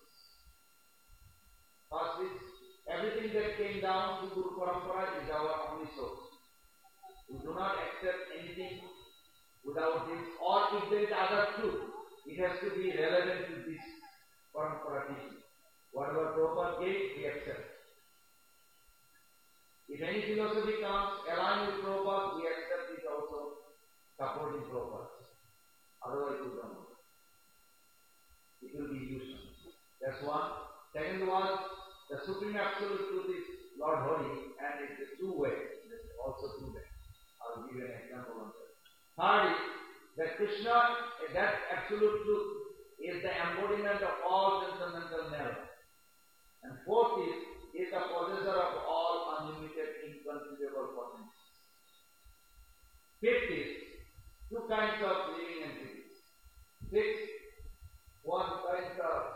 First is, everything that came down to Guru Parampara is our only source. We do not accept anything without this, or if there is other truth, it has to be relevant to this Parampara teaching. Whatever Prabhupada gave, we accept. If any philosophy comes aligned with Prabhupada, we accept it also supporting Prabhupada. Otherwise, we don't know. It will be illusion. That's one. Second one, the Supreme Absolute Truth is Lord Hari, and it's a two-way. It's also two-way. I'll give you an example on that. Third is that Krishna, that Absolute Truth, is the embodiment of all transcendental knowledge. And fourth is the possessor of all unlimited, inconceivable potencies. Fifth is two kinds of living entities. Sixth, one kind of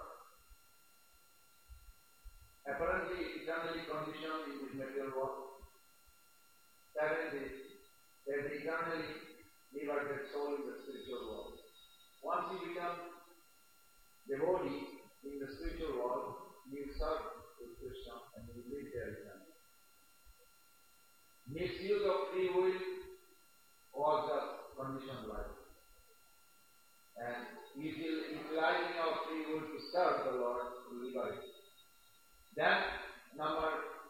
apparently eternally conditioned in this material world. Seventh is there is eternally liberated soul in the spiritual world. Once you become devotee in the spiritual world, you serve with Krishna and you live there eternally. Misuse of free will was a conditioned life. And utilizing our free will to serve the Lord to liberate. Then number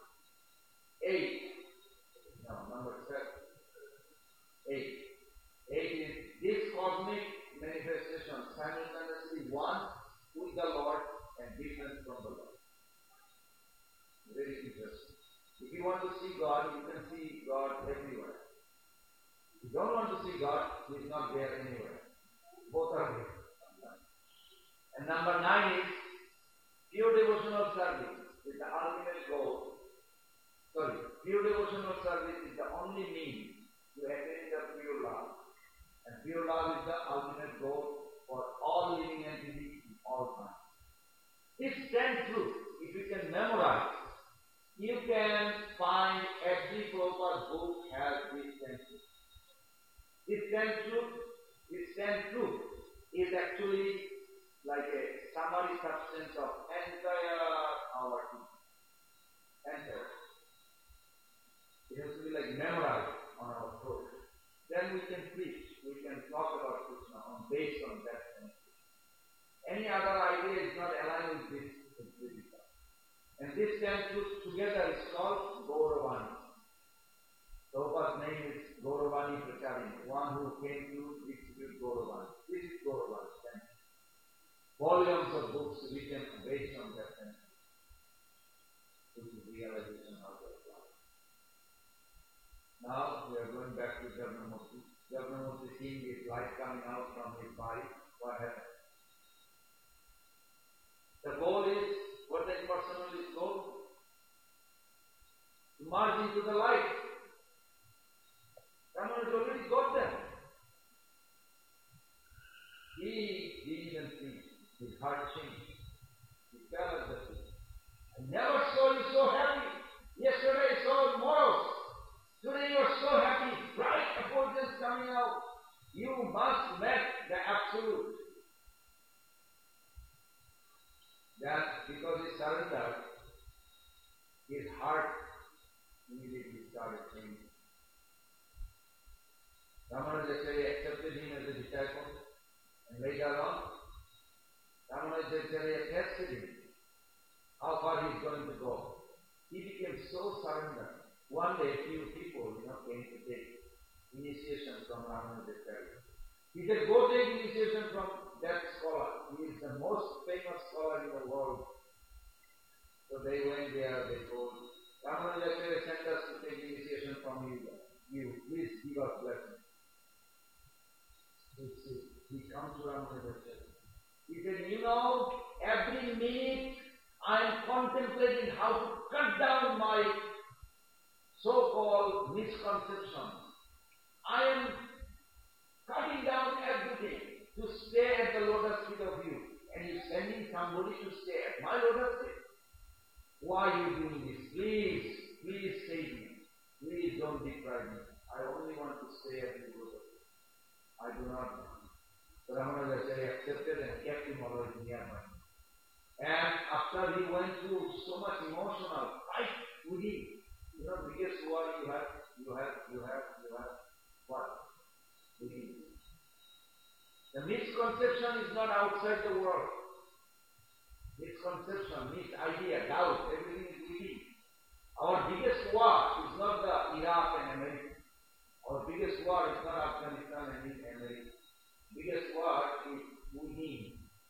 8 is this cosmic manifestation simultaneously one with the Lord and different from the Lord. Very interesting. If you want to see God, you can see God everywhere. If you don't want to see God, He is not there anywhere. Both are there. And number 9 is pure devotional service is the ultimate goal. Pure devotional service is the only means to attain the pure love. And pure love is the ultimate goal for all living entities in all times. These 10 truths, if you can memorize, you can find This ten truth is actually like a summary substance of entire our teaching. Entire. It has to be like memorized on our throat. Then we can preach, we can talk about Krishna based on that principle. Any other idea is not aligned with this principle. And this ten truths together is called Gauravani. Prabhupada's name is Gauravani Pracharini, one who came to distribute Gauravani. This is Gauravani. Volumes of books written based on that principle. This is realization of the life. Now we are going back to Jagannath. Jagannath seeing his light coming out from his body. What happened? The goal is, what that person is goal? To merge into the light. Ramana has already got them. He didn't even see. His heart changed. He fell at the feet. I never saw you so happy. Yesterday I saw morals. Today you are so happy. Bright effulgence coming out. You must met the absolute. That because he surrendered, his heart immediately started changing. Ramanujacharya accepted him as a disciple, and later on, Ramanujacharya tested him how far he is going to go. He became so surrendered. One day, a few people came to take initiation from Ramanujacharya. He said, go take initiation from that scholar. He is the most famous scholar in the world. So they went there, they told, Ramanujacharya sent us to take initiation from you. Please give us blessing. He comes to Ramanujacharya. He said, every minute I am contemplating how to cut down my so-called misconceptions. I am cutting down everything to stay at the lotus feet of you. And you sending somebody to stay at my lotus feet? Why are you doing this? Please save me. Please don't deprive me. I only want to stay at the lotus feet. I do not want. So Ramanujacharya accepted and kept him always nearby. And after he went through so much emotional fight with him, biggest war you have what? Within. The misconception is not outside the world. Misconception, idea, doubt, everything is within. Our biggest war is not the Iraq and America. Our biggest war is not Afghanistan and America. Biggest war is within.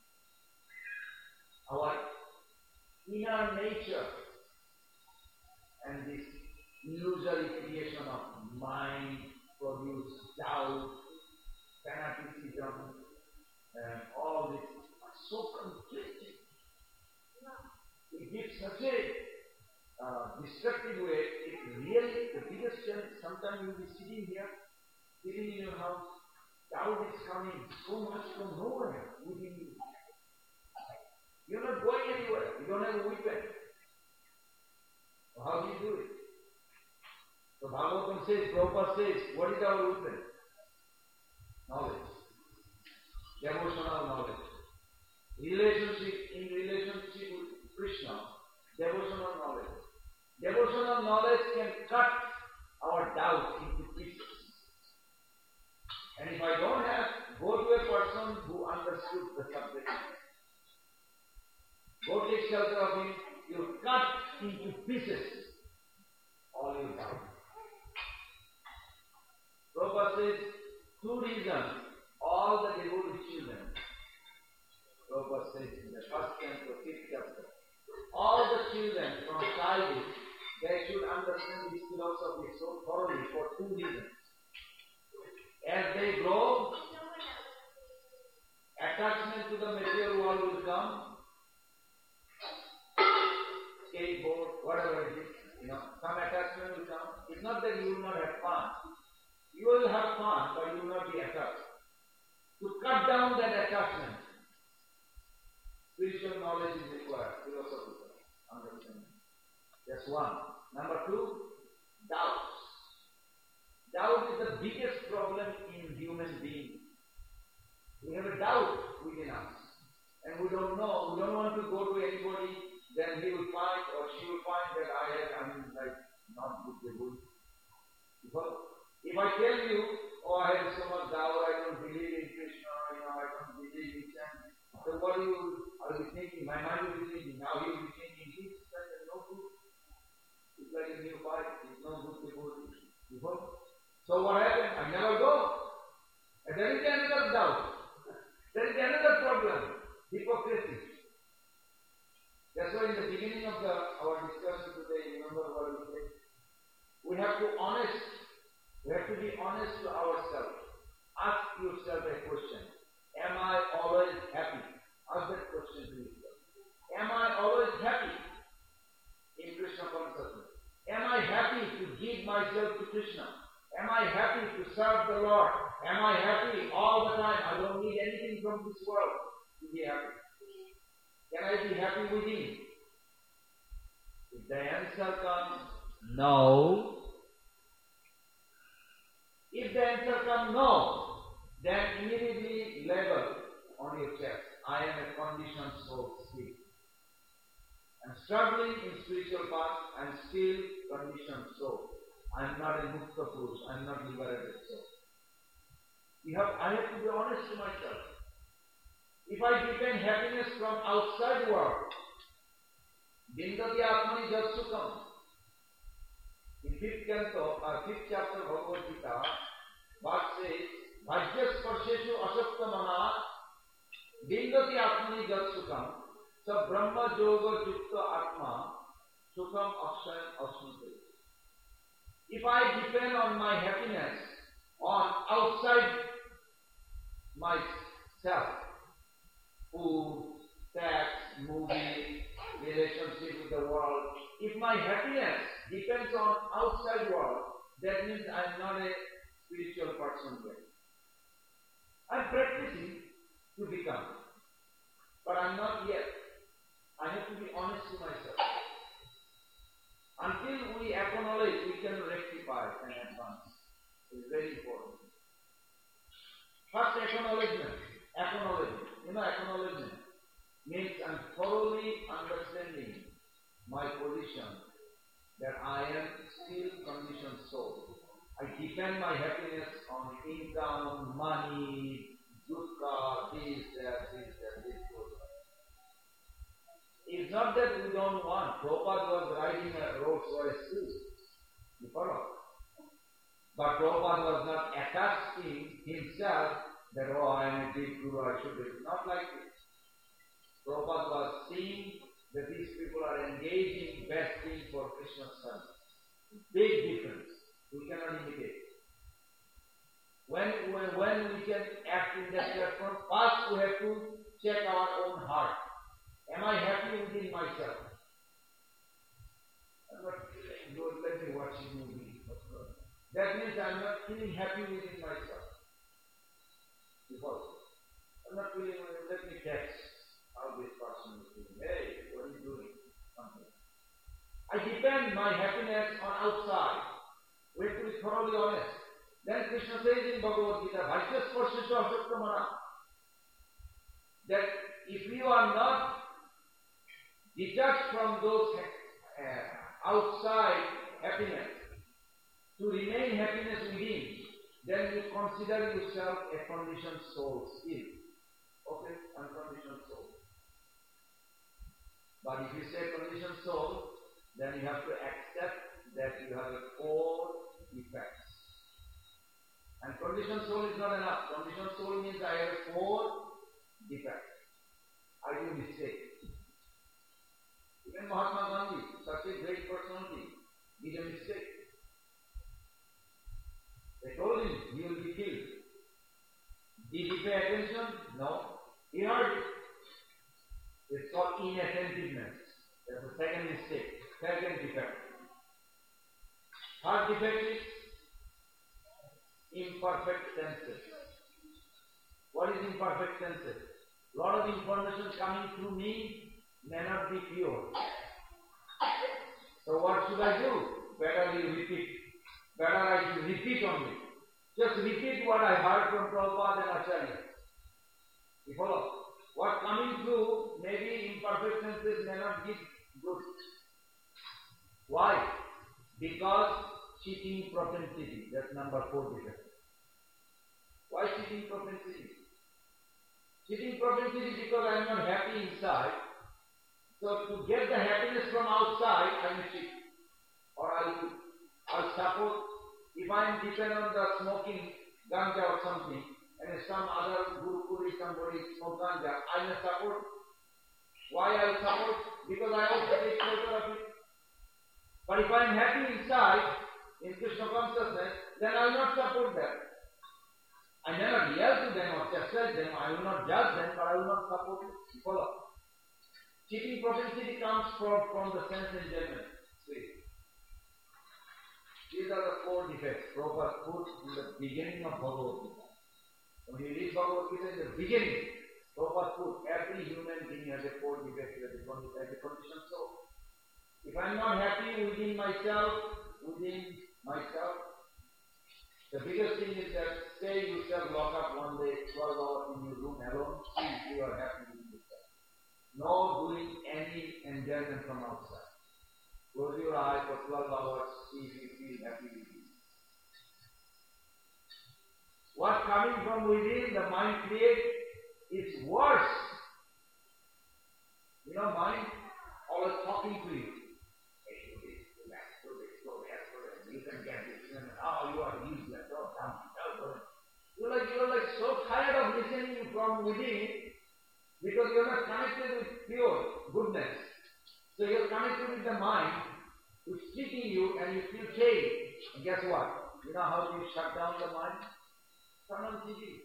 Our inner nature and this illusory creation of mind produce doubt, fanaticism, and all this are so conflicting. It gives such a destructive way. It really, the biggest challenge, sometimes you'll be sitting here, sitting in your house, doubt is coming so much from nowhere within you. You're not going anywhere. You don't have a weapon. So how do you do it? So Bhagavatam says, Prabhupada says, what is our weapon? Knowledge. Devotional knowledge. In relationship with Krishna, devotional knowledge. Devotional knowledge can cut our doubt into pieces. And if I don't have, go to a person who understood the subject. Go take shelter of him, you cut into pieces all your doubt. Prabhupada says, two reasons all the devotee children, Prabhupada says in the first canto, fifth chapter, all the children from childhood, they should understand this philosophy so thoroughly for two reasons. As they grow, attachment to the material world will come, skateboard, whatever it is, some attachment will come. It's not that you will not have fun. You will have fun, but you will not be attached. To cut down that attachment, spiritual knowledge is required, philosophical understanding. That's one. Number two, doubt. Doubt is the biggest problem in and we don't know, we don't want to go to anybody, then he will find or she will find that I'm like not good. Because if I tell you, oh, I have so much doubt, I don't believe in Krishna, I don't believe in Krishna, so what are you thinking? My mind will be thinking, now you will be thinking, this is like no good. It's like a new bike, it's no good to go to. So what happened? I never go. And there is another doubt. There is another problem. Hypocrisy. That's why in the beginning of our discussion today, remember what we said? We have to be honest to ourselves. Ask yourself a question. Am I always happy? Ask that question to yourself. Am I always happy in Krishna consciousness? Am I happy to give myself to Krishna? Am I happy to serve the Lord? Am I happy all the time? I don't need anything from this world to be happy. Can I be happy with Him? If the answer comes no, if the answer comes no, then immediately label on your chest, I am a conditioned soul still. I'm struggling in spiritual path, I'm still conditioned soul. I'm not a mukta purush, I'm not liberated soul. I have to be honest to myself. If I depend happiness from outside world, Vindati Atmani Jatsukam. In 5th canto, 5th chapter of Bhagavad Gita, verse says, Bhajyas Parsheshu Asakta Mana Vindati Atmani Jatsukam Sa Brahma Yoga Jukta Atma Sukam Akshayam Asnute. If I depend on my happiness on outside myself, food, sex, movie, relationship with the world, if my happiness depends on outside world, that means I am not a spiritual person yet. I am practicing to become, but I am not yet. I have to be honest to myself. Until we acknowledge, we can rectify and advance. It's very important. First, acknowledgement. Acknowledgement means I'm thoroughly understanding my position that I am still conditioned soul. I depend my happiness on income, money, good car, this. It's not that we don't want. Prabhupada was riding a Rolls Royce too. You follow? But Prabhupada was not attaching himself that, oh, I am a deep guru, I should be. Not like this. Prabhupada was seeing that these people are engaging best thing for Krishna's service. Big difference. We cannot imitate. When we can act in that platform, first we have to check our own heart. Am I happy within myself? Let me watch a movie. That means I am not feeling happy within myself. Because I am not feeling, let me text how this person is doing. Hey, what are you doing? Something. I depend my happiness on outside. We have to be thoroughly honest. Then Krishna says in Bhagavad Gita, Bhajyas Parsheshu Asakta Mana, that if you are not detached from those outside happiness, to remain happiness within, then you consider yourself a conditioned soul still. Okay, unconditioned soul. But if you say conditioned soul, then you have to accept that you have a 4 defects. And conditioned soul is not enough. Conditioned soul means I have a 4 defects. I do mistake. Even Mahatma Gandhi, such a great personality, did a mistake. They told him he will be killed. Did he pay attention? No. He heard it. It's called inattentiveness. That's the second mistake. Second defect. Third defect is imperfect senses. What is imperfect senses? Lot of information coming through me may not be pure. So what should I do? Better you repeat. Better I should repeat only. Just repeat what I heard from Prabhupada and Acharya. You follow? What coming through, maybe imperfect senses may not give good. Why? Because cheating propensity. That's number 4 defect. Why cheating propensity? Cheating propensity because I am not happy inside. So to get the happiness from outside, I may cheat. Or I'll support, if I am dependent on the smoking ganja or something, and if some other guru, somebody smoke ganja, I may support. Why I will support? Because I also take pleasure of it. But if I am happy inside, in Krishna consciousness, then I will not support them. I may not yell to them or chastise them, I will not judge them, but I will not support it. Follow. Cheating propensity comes from the sense enjoyment. See. These are the 4 defects Prabhupada put in the beginning of Bhagavad Gita. When you read Bhagavad Gita in the beginning, Prabhupada put every human being has a 4 defects as a conditioned soul. If I am not happy within myself, the biggest thing is that say yourself lock up one day, 12 hours in your room alone, see if you are happy with yourself. No doing any enjoyment from outside. Close your eyes for 12 hours, see if you feel happy with you. What coming from within the mind creates is worse. You know, mind always talking to you. Hey, do this, do that, do this, do that, do that. You can get this. Oh, you are useless. Oh, come. You're like so tired of listening from within because you're not connected with pure goodness. So you're connected with the mind which is speaking you and you feel pain. And guess what? You know how you shut down the mind? Turn on TV.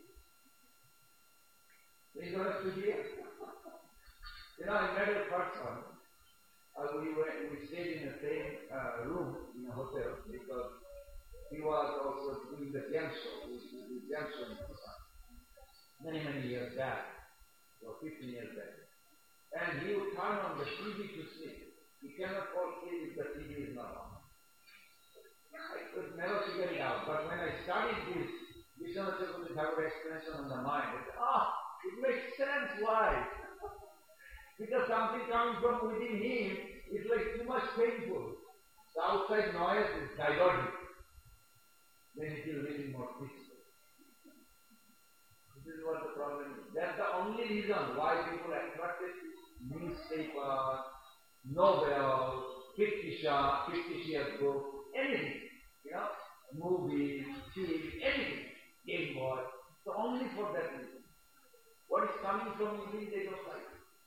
You don't have to hear. You know, I met a person. We stayed in the same room in a hotel because he was also doing the jam show. He did jam show in Busan. Many years back. Or 15 years back. And he would turn on the TV to sleep. He cannot fall asleep if the TV is not on. I could never figure it out. But when I studied this, Vishwanath Chakravarti Thakur explanation on the mind, I said, it makes sense. Why? Because something coming from within him is like too much painful. The outside noise is diverting. Then it will really more peaceful. This is what the problem is. That's the only reason why people are attracted to newspaper, novel, fictitious book, anything. You know, movies, TV, anything. Game Boy. So only for that reason. What is coming from within, they don't like.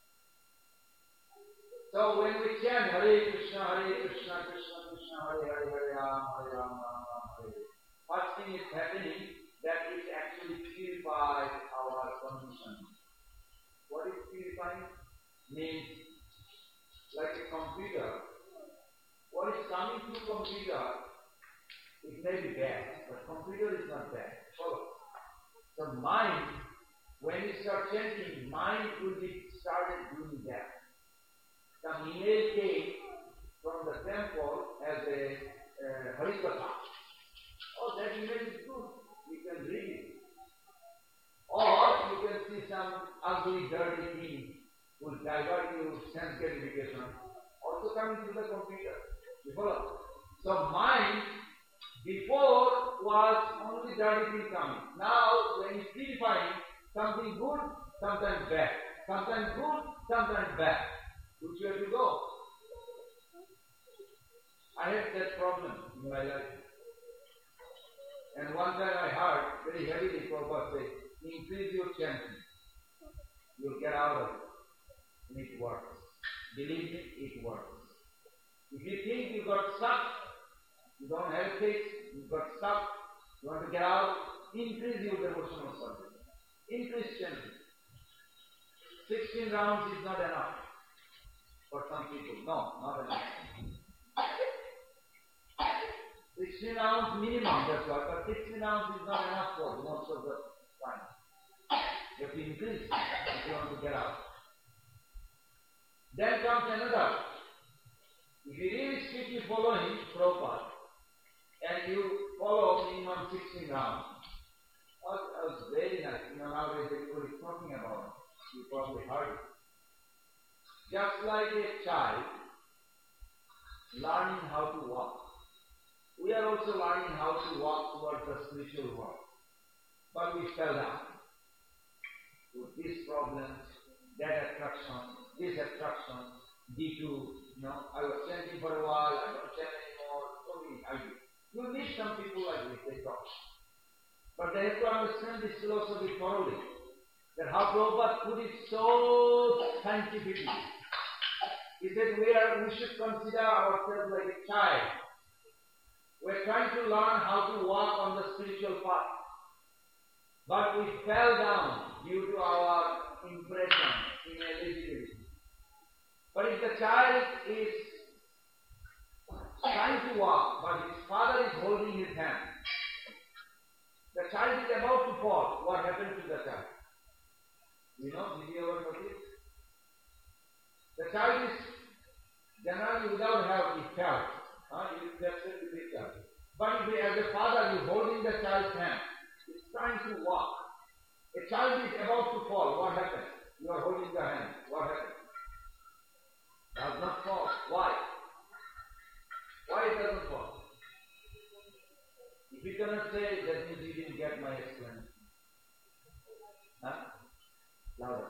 So when we chant Hare Krishna, Krishna Krishna, Hare Hare, Hare Rama, Hare. First thing is happening that it actually purifies our condition. What is purifying? Means like a computer. What is coming through computer, it may be bad, but computer is not bad. Follow. So mind, when you start chanting, mind will be started doing that. Some email came from the temple as a Harikatha. Oh, that email is good. You can read it. Or you can see some ugly, dirty thing will divert you sense gratification. Also coming through the computer. You follow? So mind before was only dirty thing coming. Now when you purifying, something good, sometimes bad. Sometimes good, sometimes bad. Which way to go? I had that problem in my life. And one time I heard very heavily Prabhupada say, increase your chanting. You'll get out of it. And it works. Believe me, it works. If you think you got stuck, you don't have faith, you got stuck, you want to get out, increase your devotional service. Increase chanting. 16 rounds is not enough for some people. No, not enough. 16 rounds minimum, that's why, but 16 rounds is not enough for most of the time. You have to increase if you want to get out. Then comes another. If you really strictly follow him, Prabhupada, and you follow minimum 16 rounds, that was very nice. You know, nowadays everybody is talking about it. You probably learning how to walk. We are also learning how to walk towards the spiritual world. But we fell down with these problems, that attraction, this attraction, due to, I was chanting for a while, I don't chant anymore, so many ideas. You meet some people like this, they talk. But they have to understand this philosophy thoroughly. That how Prabhupada put it so scientifically. He said we should consider ourselves like a child. We're trying to learn how to walk on the spiritual path. But we fell down due to our impression, ineligibility. But if the child is trying to walk, but his father is holding his hand, the child is about to fall, what happens to the child? Did you ever notice? The child is generally without help, he fell. You tested with the child. But if as a father you holding the child's hand, he's trying to walk. A child is about to fall, what happens? You are holding the hand, what happens? Does not fall. Why? Why it doesn't fall? If you cannot say, that means you didn't get my explanation. Louder.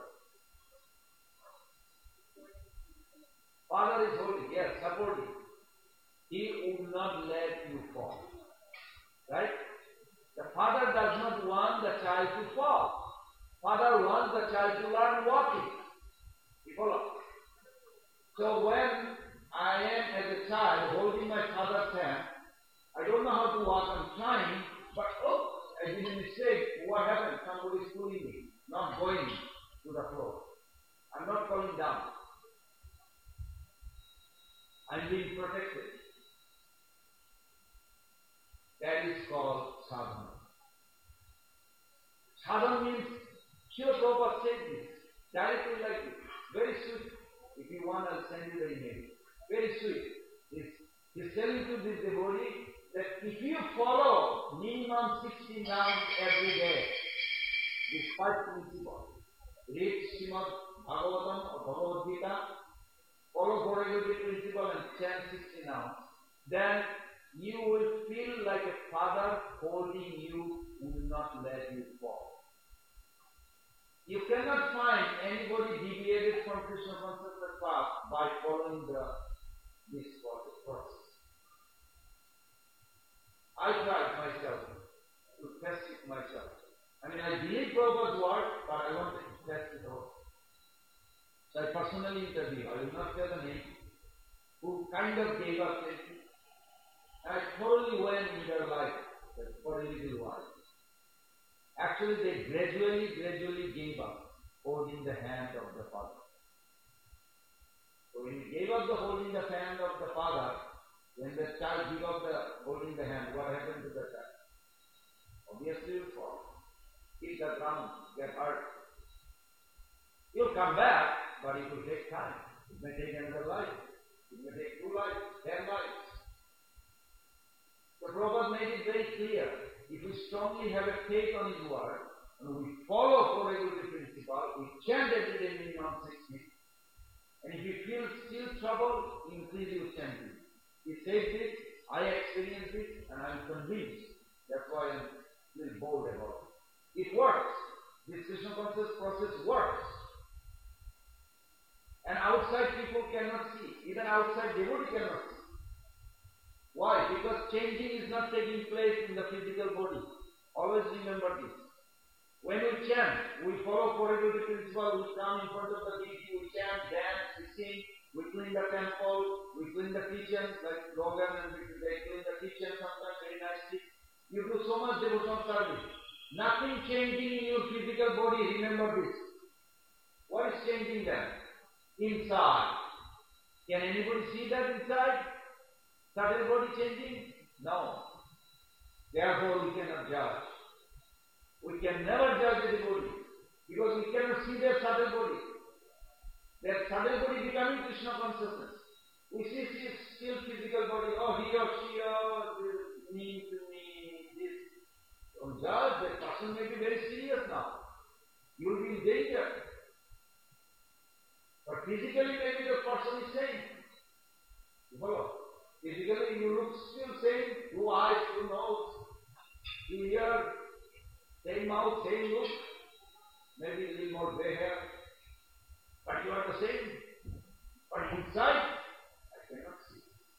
Father is holding, yes, supporting. He would not let you fall. Right? The father does not want the child to fall. Father wants the child to learn walking. You follow? So when I am as a child holding my father's hand, I don't know how to walk, I'm trying, but I did a mistake. What happened? Somebody is pulling me, not going to the floor. I'm not falling down. I'm being protected. That is called sadhana. Sadhana means, Srila Prabhupada said this, directly like this, very sweet. If you want, I'll send you the email. Very sweet. He's telling to this devotee that if you follow minimum 60 rounds every day, these 5 principles, read Srimad Bhagavatam or Bhagavad Gita, follow Four Regulatory Principle and chant 60 rounds, then you will feel like a father holding you who will not let you fall. You cannot find anybody deviated from Krishna consciousness path by following this process. I tried myself to test it myself. I believe Prabhupada's word, but I wanted to test it out. So I personally interviewed, I will not tell the name, who kind of gave up safety. I thoroughly went in their life for a little while. Actually, they gradually gave up holding the hand of the father. So when he gave up the holding the hand of the father, when the child gave up the holding the hand, what happened to the child? Obviously, you fall. Hit the ground, get hurt. You'll come back, but it will take time. It may take another life. It may take 2 lives, 10 lives. The Prabhupada made it very clear. If we strongly have a faith on his word, and we follow Four Regulatory Principle, we chant every day minimum 6 minutes. And if you feel still trouble, increase your chanting. He says this, I experienced it, and I am convinced. That's why I am little bold about it. It works. This Krishna conscious process works. And outside people cannot see. Even outside devotee cannot see. Why? Because changing is not taking place in the physical body. Always remember this. When we chant, we follow Four Regulatory Principle, we come in front of the deity, we chant, dance, we sing, we clean the temple, we clean the kitchen, like Logan and they clean the kitchen sometimes very nicely. You do so much devotional service. Nothing changing in your physical body, remember this. What is changing then? Inside. Can anybody see that inside? Subtle body changing? No. Therefore we cannot judge. We can never judge the body because we cannot see their subtle body. Their subtle body becoming Krishna consciousness. We see still physical body, he or she, this mean to me, this. Don't judge, that person may be very serious now. You will be in danger. But physically maybe the person is sane. You follow? Physically you look still same, 2 eyes, 2 nose, 2 ears, same mouth, same look, maybe a little more gray hair, but you are the same. But inside, I cannot see.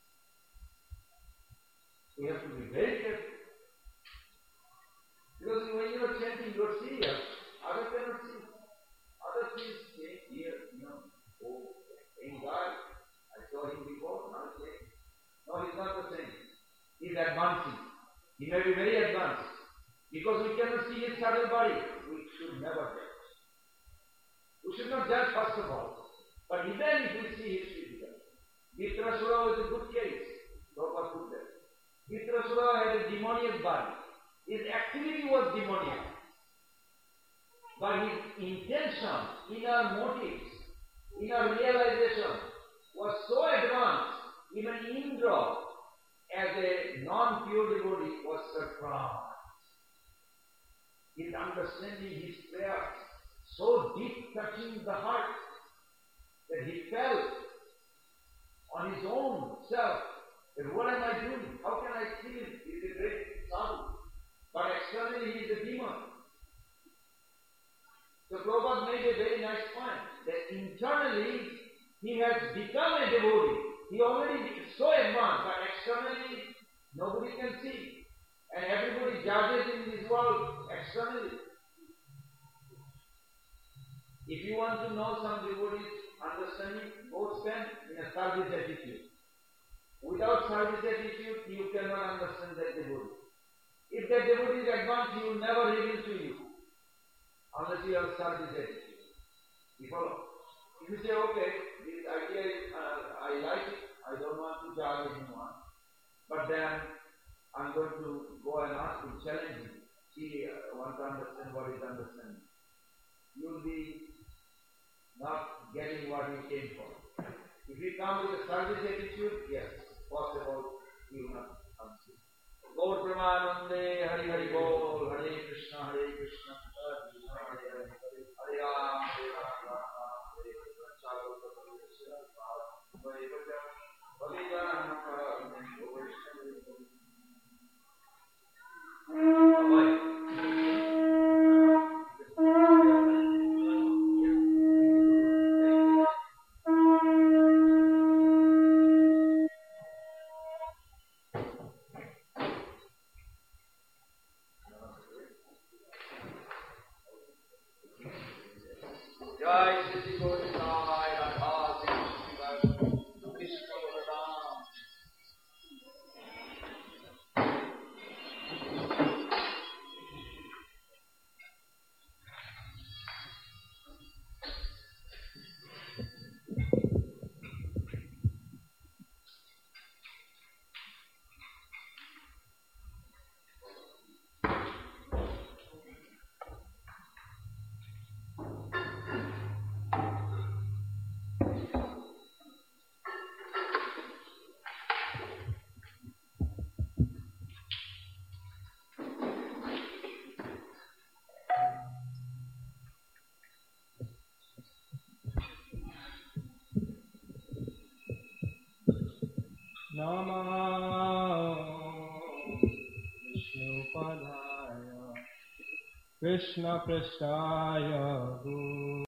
We have to be very careful. Because when you are chanting, you are serious. Others cannot see. Others see, here, oh, in God, I saw him before, now he's saying. No, he's not the same. He's advancing. He may be very advanced. Because we cannot see his subtle body, we should never judge. We should not judge first of all. But even if we see his physical, Vitrasura was a good case. Prabhupada put that. Vitrasura had a demoniac body. His activity was demoniac. But his intention, inner motives, inner realization was so advanced, even Indra, as a non-pure devotee, was surprised. His understanding, his prayers, so deep touching the heart, that he felt on his own self that what am I doing? How can I kill him? He is a great sadhu. But externally he is a demon. So Prabhupada made a very nice point that internally he has become a devotee. He already is so advanced, but externally nobody can see. And everybody judges in this world externally. If you want to know some devotees understanding, go spend in a service attitude. Without service attitude, you cannot understand that devotee. If that devotee is advanced, he will never reveal to you, unless you have service attitude. You follow? If you say, okay, this idea is, I like it, I don't want to judge anyone, but then I'm going to go and ask him, challenge him, see, I want to understand what is understanding. You will be not getting what you came for. If you come with a service attitude, yes, possible, you will not answer. Gaur Pramanande, Hari Hari Bol, Hare Krishna, Hare Krishna, Hare Hare, Hare Ram, Hare Ram, Ram Ram, Hare Hare, Chalo Hare Jai Sri Gauri Sai Radha Sri Krishna Radha. Namah Vishnupadaya Krishna Prasthaya Guru